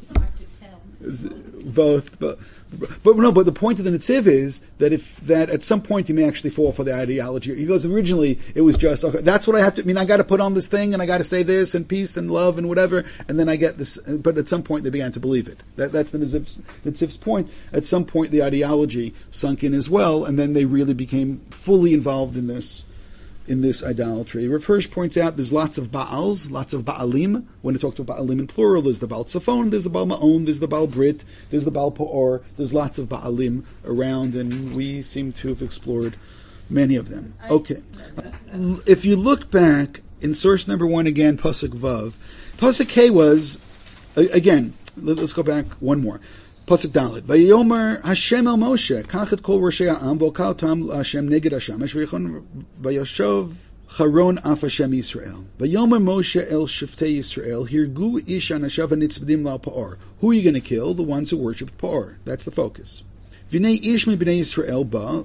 Both, but the point of the Netziv is that at some point you may actually fall for the ideology. He goes, originally it was just, okay, that's what I have to, I got to put on this thing and I got to say this and peace and love and whatever, and then I get this, but at some point they began to believe it. That's the Netziv's point. At some point the ideology sunk in as well, and then they really became fully involved in this idolatry. Rav Hirsch points out there's lots of Baals, lots of Baalim. When it talks about Baalim in plural, there's the Baal Tzafon, there's the Baal Ma'on, there's the Baal Brit, there's the Baal Pa'or. There's lots of Baalim around, and we seem to have explored many of them. Okay. If you look back in source number 1 again, Pasuk Vav, Pasuk K was, again, let's go back one more. Pasuk Dalet. Vayomer Hashem el Moshe, kach et kol roshei ha'am v'okal tam Hashem neged Hashemesh v'yichon vayashov Charon af Hashem Yisrael. Vayomer Moshe el Shiftei Yisrael, Hirgu ish anashav hanitzvadim la Pa'or. Who are you going to kill? The ones who worshipped Pa'or. That's the focus. V'nei ish mi b'nei Yisrael ba,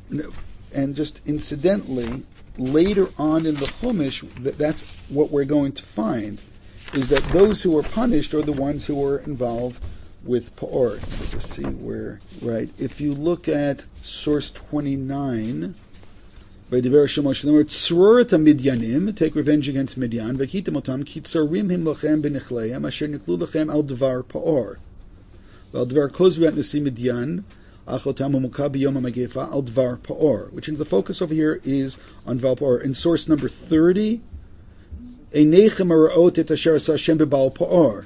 and just incidentally, later on in the Chumash, that's what we're going to find, is that those who were punished are the ones who were involved with Pa'or. Let's just see where, right? If you look at source 29, by Devar Shemosh, the word Tzrorat Midyanim, take revenge against Midyan, V'kitem otam, Kitzarim him lachem b'nechleim, asher niklu lachem al Devar Pa'or. Al Devar kozviat nasi Midyan, achotam umukah b'yom ha'magefa al Devar Pa'or, which in the focus over here is on Val Pa'or. In source number 30, Einechem araot et asher asa Hashem b'Baal Pa'or.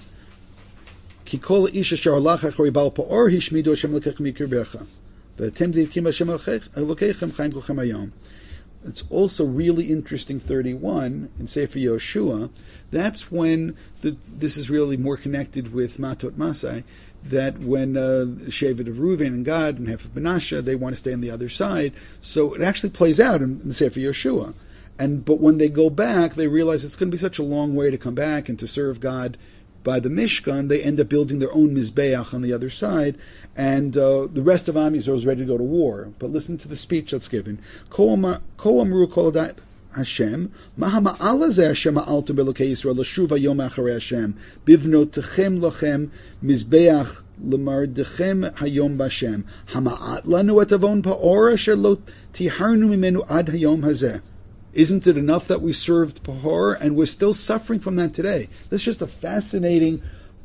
Ki kol ish asher halach achori Baal Pa'or, hishmidu Hashem lekechem yikirbecha. V'atem dikim Hashem lekechem chaim kolchem hayom. It's also really interesting, 31, in Sefer Yoshua. That's when, this is really more connected with Matot Masai, that when Shevet of Reuven and Gad and half of Menashe, they want to stay on the other side. So it actually plays out in the Sefer Yoshua. But when they go back, they realize it's going to be such a long way to come back and to serve God by the Mishkan. They end up building their own Mizbeach on the other side, and the rest of Am Yisrael is ready to go to war. But listen to the speech that's given. Ko amru kol adat Hashem, maha ma'ala zeh Hashem ma'altu belokei Yisrael, l'shuv hayom acharei Hashem, bivnotechem lochem Mizbeach l'mardechem hayom b'Hashem, hama'at lanu et avon pa'or asher lo tiharnu mimenu ad hayom hazeh. Isn't it enough that we served Pahor and we're still suffering from that today? That's just a fascinating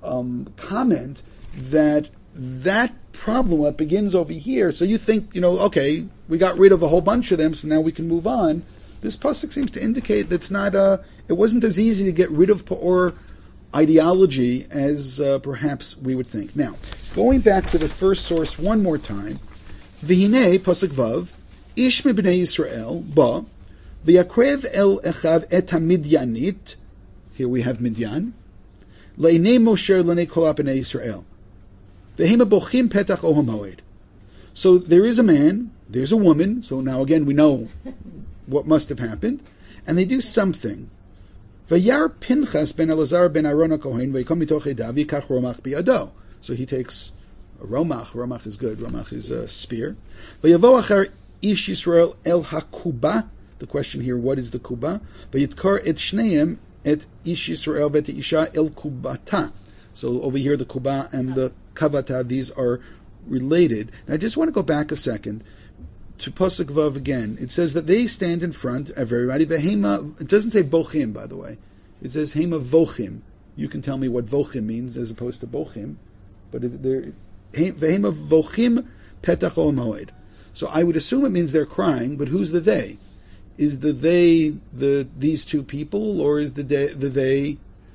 comment that problem that begins over here. So you think, okay, we got rid of a whole bunch of them, so now we can move on. This pasuk seems to indicate that it's not it wasn't as easy to get rid of Pahor ideology as perhaps we would think. Now, going back to the first source one more time, V'hinei pasuk vav, ish mi b'nei Yisrael ba. V'yakrev el echav et hamidyanit. Here we have Midyan. Le'nei Moshe le'nei kol b'nei Yisrael. V'hem bochim petach ohel moed. So there is a man, there's a woman. So now again we know what must have happened, and they do something. V'yar Pinchas ben Elazar ben Aaron HaKohen v'yikom mitoch edav v'yikach romach biyado. So he takes a romach. Romach is good. Romach is a spear. V'yavo achar ish Yisrael el hakuba. The question here, what is the kuba? Vayitkar et shneim et ish Yisrael vet isha el kubata. So over here, the kuba and the kavata, these are related. And I just want to go back a second to Pasuk Vav again. It says that they stand in front of everybody. Vehema, it doesn't say bochim, by the way. It says hema vochim. You can tell me what vochim means as opposed to bochim. But vehema vochim petach ol moed. So I would assume it means they're crying, but who's the they? Is the they these two people, or is the they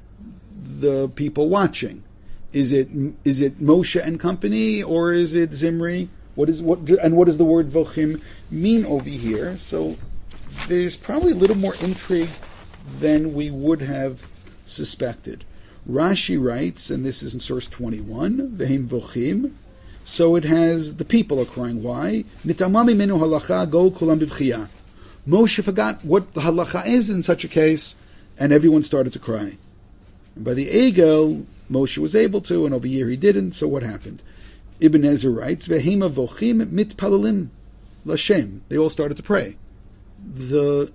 the people watching? Is it Moshe and company, or is it Zimri? What does the word vochim mean over here? So there's probably a little more intrigue than we would have suspected. Rashi writes, and this is in source 21, Vehim vochim. So it has the people are crying. Why? Nitamami menu halacha go kulam b'vchiyah. Moshe forgot what the halacha is in such a case, and everyone started to cry. And by the Egel, Moshe was able to, and over here he didn't, so what happened? Ibn Ezra writes, Vehema vochim mitpalalim l'Hashem. They all started to pray. The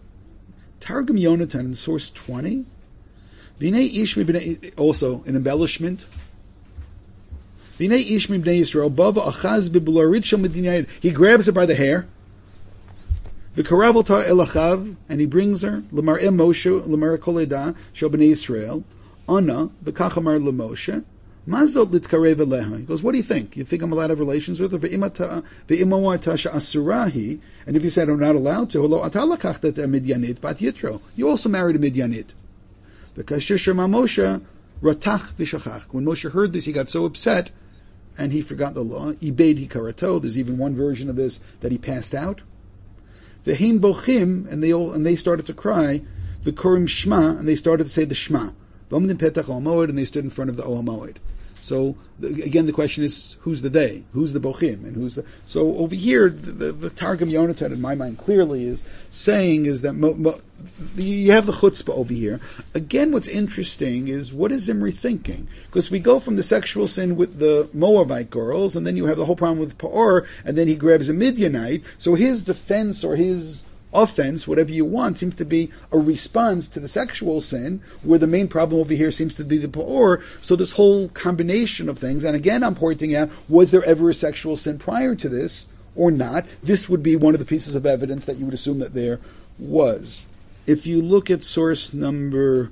Targum Yonatan in source 20, V'nei ish mibnei, also an embellishment, V'nei ish mibnei Yisrael, bava achaz b'bularit shel medinayid. He grabs her by the hair, V'karav ota elachav, and he brings her, L'mar Moshe, L'mar koleda, shel b'nei Yisrael, Ana, v'kachamar l'Moshe, Mazot litkarev eleha. He goes, what do you think? You think I'm allowed to have relations with her? Ve'imawata she'asurahi, and if you said I'm not allowed to, Holo ata lakachta midyanit bat yitro. You also married a midyanit. V'kasher shema Moshe ratach v'shachach. When Moshe heard this, he got so upset, and he forgot the law. Ibed hikarato. There's even one version of this that he passed out. V'heim bochim, and they started to cry. V'korim shma, and they started to say the shma. V'omdim petach ol moed, and they stood in front of the ol moed. So again, the question is, who's the they? Who's the bochim? And who's the... So over here, the Targum Yonatan, in my mind, clearly is saying is that you have the chutzpah over here. Again, what's interesting is, what is Zimri thinking? Because we go from the sexual sin with the Moabite girls, and then you have the whole problem with Pa'or, and then he grabs a Midianite. So his defense or his offense, whatever you want, seems to be a response to the sexual sin, where the main problem over here seems to be the Pa'or. So this whole combination of things, and again I'm pointing out, was there ever a sexual sin prior to this or not? This would be one of the pieces of evidence that you would assume that there was. If you look at source number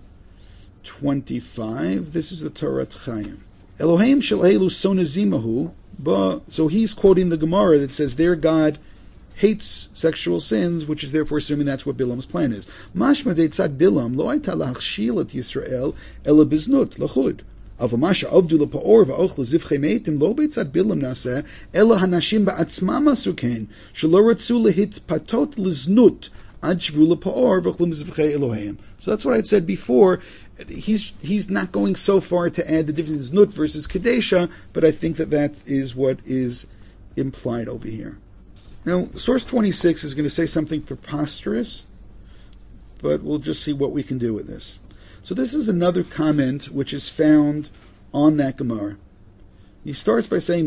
25, this is the Torah Chaim. Elohim shel elu sonazimahu, so he's quoting the Gemara that says their God hates sexual sins, which is therefore assuming that's what Bilam's plan is. Mashma de tzad Bilam lo hayta lachshil et Yisrael ela biznut lachud. Avamasha avdu lepaor va'och lezivchei meitim lo beitzad Bilam naseh ela hanashim ba'atzmam asuken shelo ratzu lehit patot leznut ad shvu lepaor v'chlu mizivchei Elohim. So that's what I'd said before. He's not going so far to add the difference in znut versus kadesha, but I think that is what is implied over here. Now, source 26 is going to say something preposterous, but we'll just see what we can do with this. So this is another comment which is found on that Gemara. He starts by saying,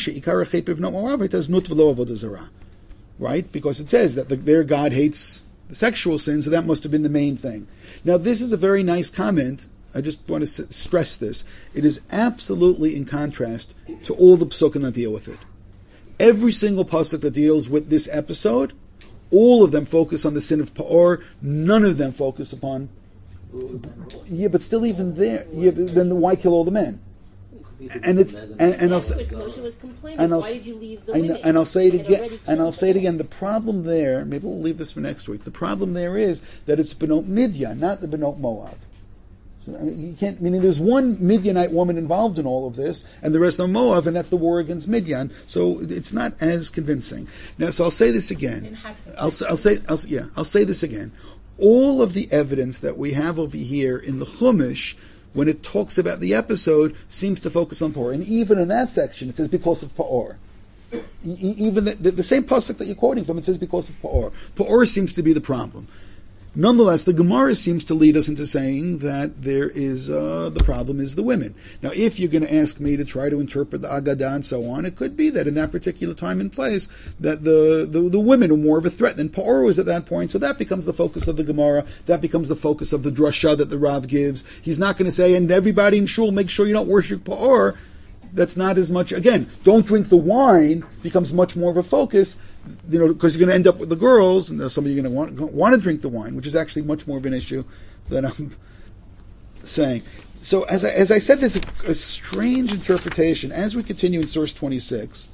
right? Because it says that their God hates the sexual sin, so that must have been the main thing. Now, this is a very nice comment. I just want to stress this. It is absolutely in contrast to all the psukim that deal with it. Every single pasuk that deals with this episode, all of them focus on the sin of Pa'or. None of them focus upon... Yeah, but still even there, then why kill all the men? And it's and I'll say, why did you leave the women? And I'll say it again. And I'll say it again. The problem there, maybe we'll leave this for next week. The problem there is that it's Benot Midian, not the Benot Moab. I mean, you can't. Meaning, there's one Midianite woman involved in all of this, and the rest are Moab, and that's the war against Midian. So it's not as convincing. Now, so I'll say this again. I'll say this again. All of the evidence that we have over here in the Chumash, when it talks about the episode, seems to focus on Pa'or, and even in that section, it says because of Pa'or. Even the same pasuk that you're quoting from, it says because of Pa'or. Pa'or seems to be the problem. Nonetheless, the Gemara seems to lead us into saying that there is the problem is the women. Now, if you're going to ask me to try to interpret the Agadah and so on, it could be that in that particular time and place that the women are more of a threat than Pa'or was at that point. So that becomes the focus of the Gemara. That becomes the focus of the drasha that the Rav gives. He's not going to say, and everybody in shul, make sure you don't worship Pa'or. That's not as much. Again, don't drink the wine becomes much more of a focus. Because you're going to end up with the girls, and some of you are going to want to drink the wine, which is actually much more of an issue than I'm saying. So, as I said, there's a strange interpretation. As we continue in source 26,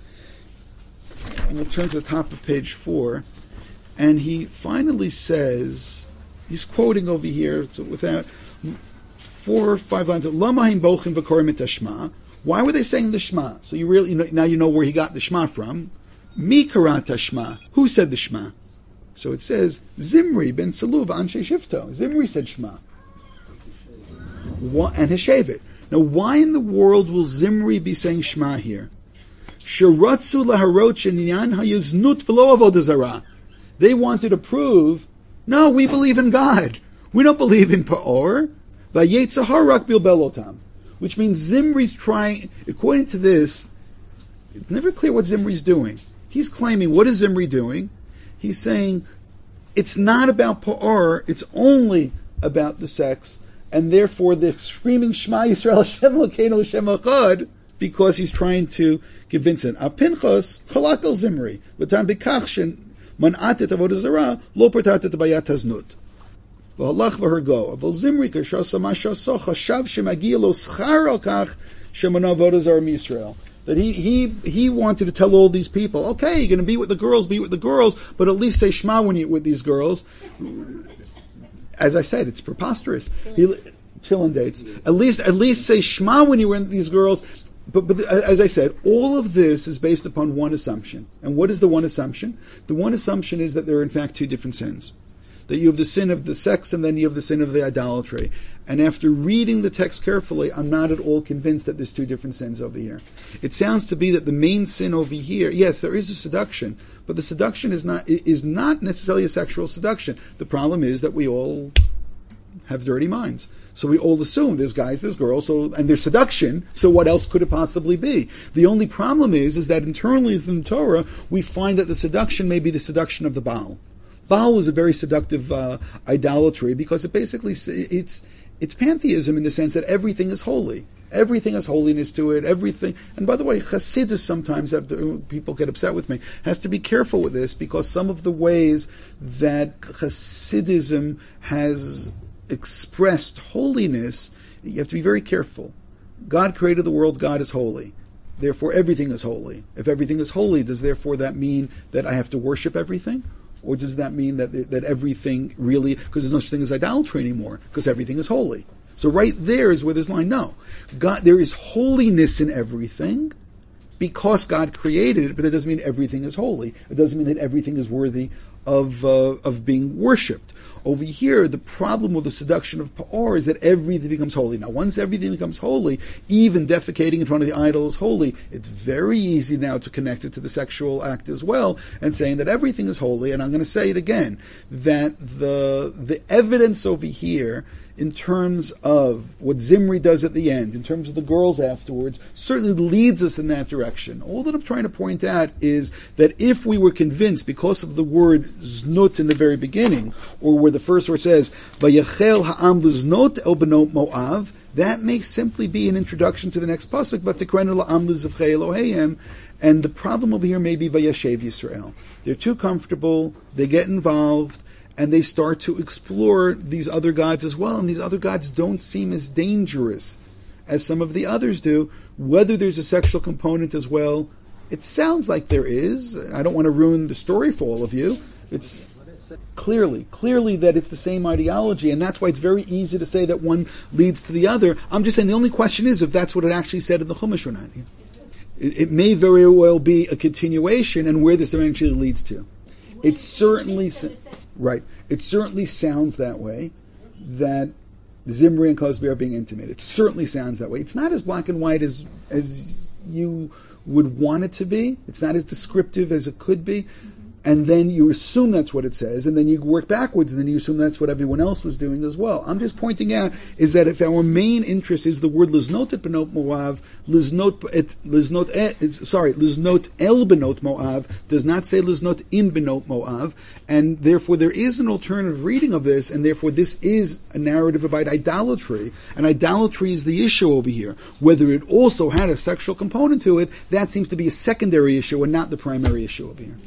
and we'll turn to the top of page 4, and he finally says, he's quoting over here, so without 4 or 5 lines, Lamahim bochim v'korim et hashma. Why were they saying the Shema? So you really, now you know where he got the Shema from. Mi karata Shema. Who said the Shema? So it says Zimri ben Saluv Anshe Shifto. Zimri said Shema. And Heshevet. Now, why in the world will Zimri be saying Shema here? Shiratzu laharot shenyan hayaznut v'lo avodah zarah. They wanted to prove, no, we believe in God. We don't believe in Pa'or. Vayetzahar rak bilbelotam. Which means Zimri's trying, according to this, it's never clear what Zimri's doing. He's claiming, what is Zimri doing? He's saying, it's not about Pa'or, it's only about the sex, and therefore the screaming Shema Yisrael Hashem Elokeinu Hashem Echad, because he's trying to convince it. Pinchas chalak al Zimri, v'tan b'kach shen man'atet avodah zarah, lo pertatet bayat haznut. V'halach v'hergo. Aval Zimri kashasa mashaso chashav shemagia lo schar al kach shemana avodah zarah Yisrael. That he wanted to tell all these people, okay, you're going to be with the girls, but at least say Shema when you're with these girls. As I said, it's preposterous. Tefillin dates. At least say Shema when you're with these girls. But as I said, all of this is based upon one assumption. And what is the one assumption? The one assumption is that there are in fact two different sins. that you have the sin of the sex and then you have the sin of the idolatry. And after reading the text carefully, I'm not at all convinced that there's two different sins over here. It sounds to be that the main sin over here, yes, there is a seduction, but the seduction is not necessarily a sexual seduction. The problem is that we all have dirty minds. So we all assume there's guys, there's girls, and there's seduction, so what else could it possibly be? The only problem is that internally within the Torah, we find that the seduction may be the seduction of the Baal. Baal was a very seductive idolatry because it basically, it's pantheism in the sense that everything is holy. Everything has holiness to it, everything. And by the way, Hasidus sometimes, people get upset with me, has to be careful with this because some of the ways that Hasidism has expressed holiness, you have to be very careful. God created the world, God is holy. Therefore, everything is holy. If everything is holy, does therefore that mean that I have to worship everything? Or does that mean that everything really, because there's no such thing as idolatry anymore, because everything is holy? So right there is where this line, no. God, there is holiness in everything because God created it, but that doesn't mean everything is holy. It doesn't mean that everything is worthy of being worshipped. Over here, the problem with the seduction of Pa'or is that everything becomes holy. Now, once everything becomes holy, even defecating in front of the idol is holy, it's very easy now to connect it to the sexual act as well, and saying that everything is holy. And I'm going to say it again, that the evidence over here, in terms of what Zimri does at the end, in terms of the girls afterwards, certainly leads us in that direction. All that I'm trying to point out is that if we were convinced, because of the word znut in the very beginning, or where the first word says, Vayachel ha'am l'znot el benot Moav, that may simply be an introduction to the next pasuk, V'tikrenu la'am l'zivchei Eloheim, and the problem over here may be Vayashev Yisrael. They're too comfortable, they get involved, and they start to explore these other gods as well, and these other gods don't seem as dangerous as some of the others do. Whether there's a sexual component as well, it sounds like there is. I don't want to ruin the story for all of you. It's clearly that it's the same ideology, and that's why it's very easy to say that one leads to the other. I'm just saying the only question is if that's what it actually said in the Chumash or not. It may very well be a continuation, and where this eventually leads to. It certainly... Right. It certainly sounds that way, that Zimri and Cosby are being intimate. It certainly sounds that way. It's not as black and white as you would want it to be. It's not as descriptive as it could be. And then you assume that's what it says, and then you work backwards, and then you assume that's what everyone else was doing as well. I'm just pointing out is that if our main interest is the word liznot et benot Moav, liznot el benot Moav does not say liznot in benot Moav, and therefore there is an alternative reading of this, and therefore this is a narrative about idolatry, and idolatry is the issue over here. Whether it also had a sexual component to it, that seems to be a secondary issue and not the primary issue over here.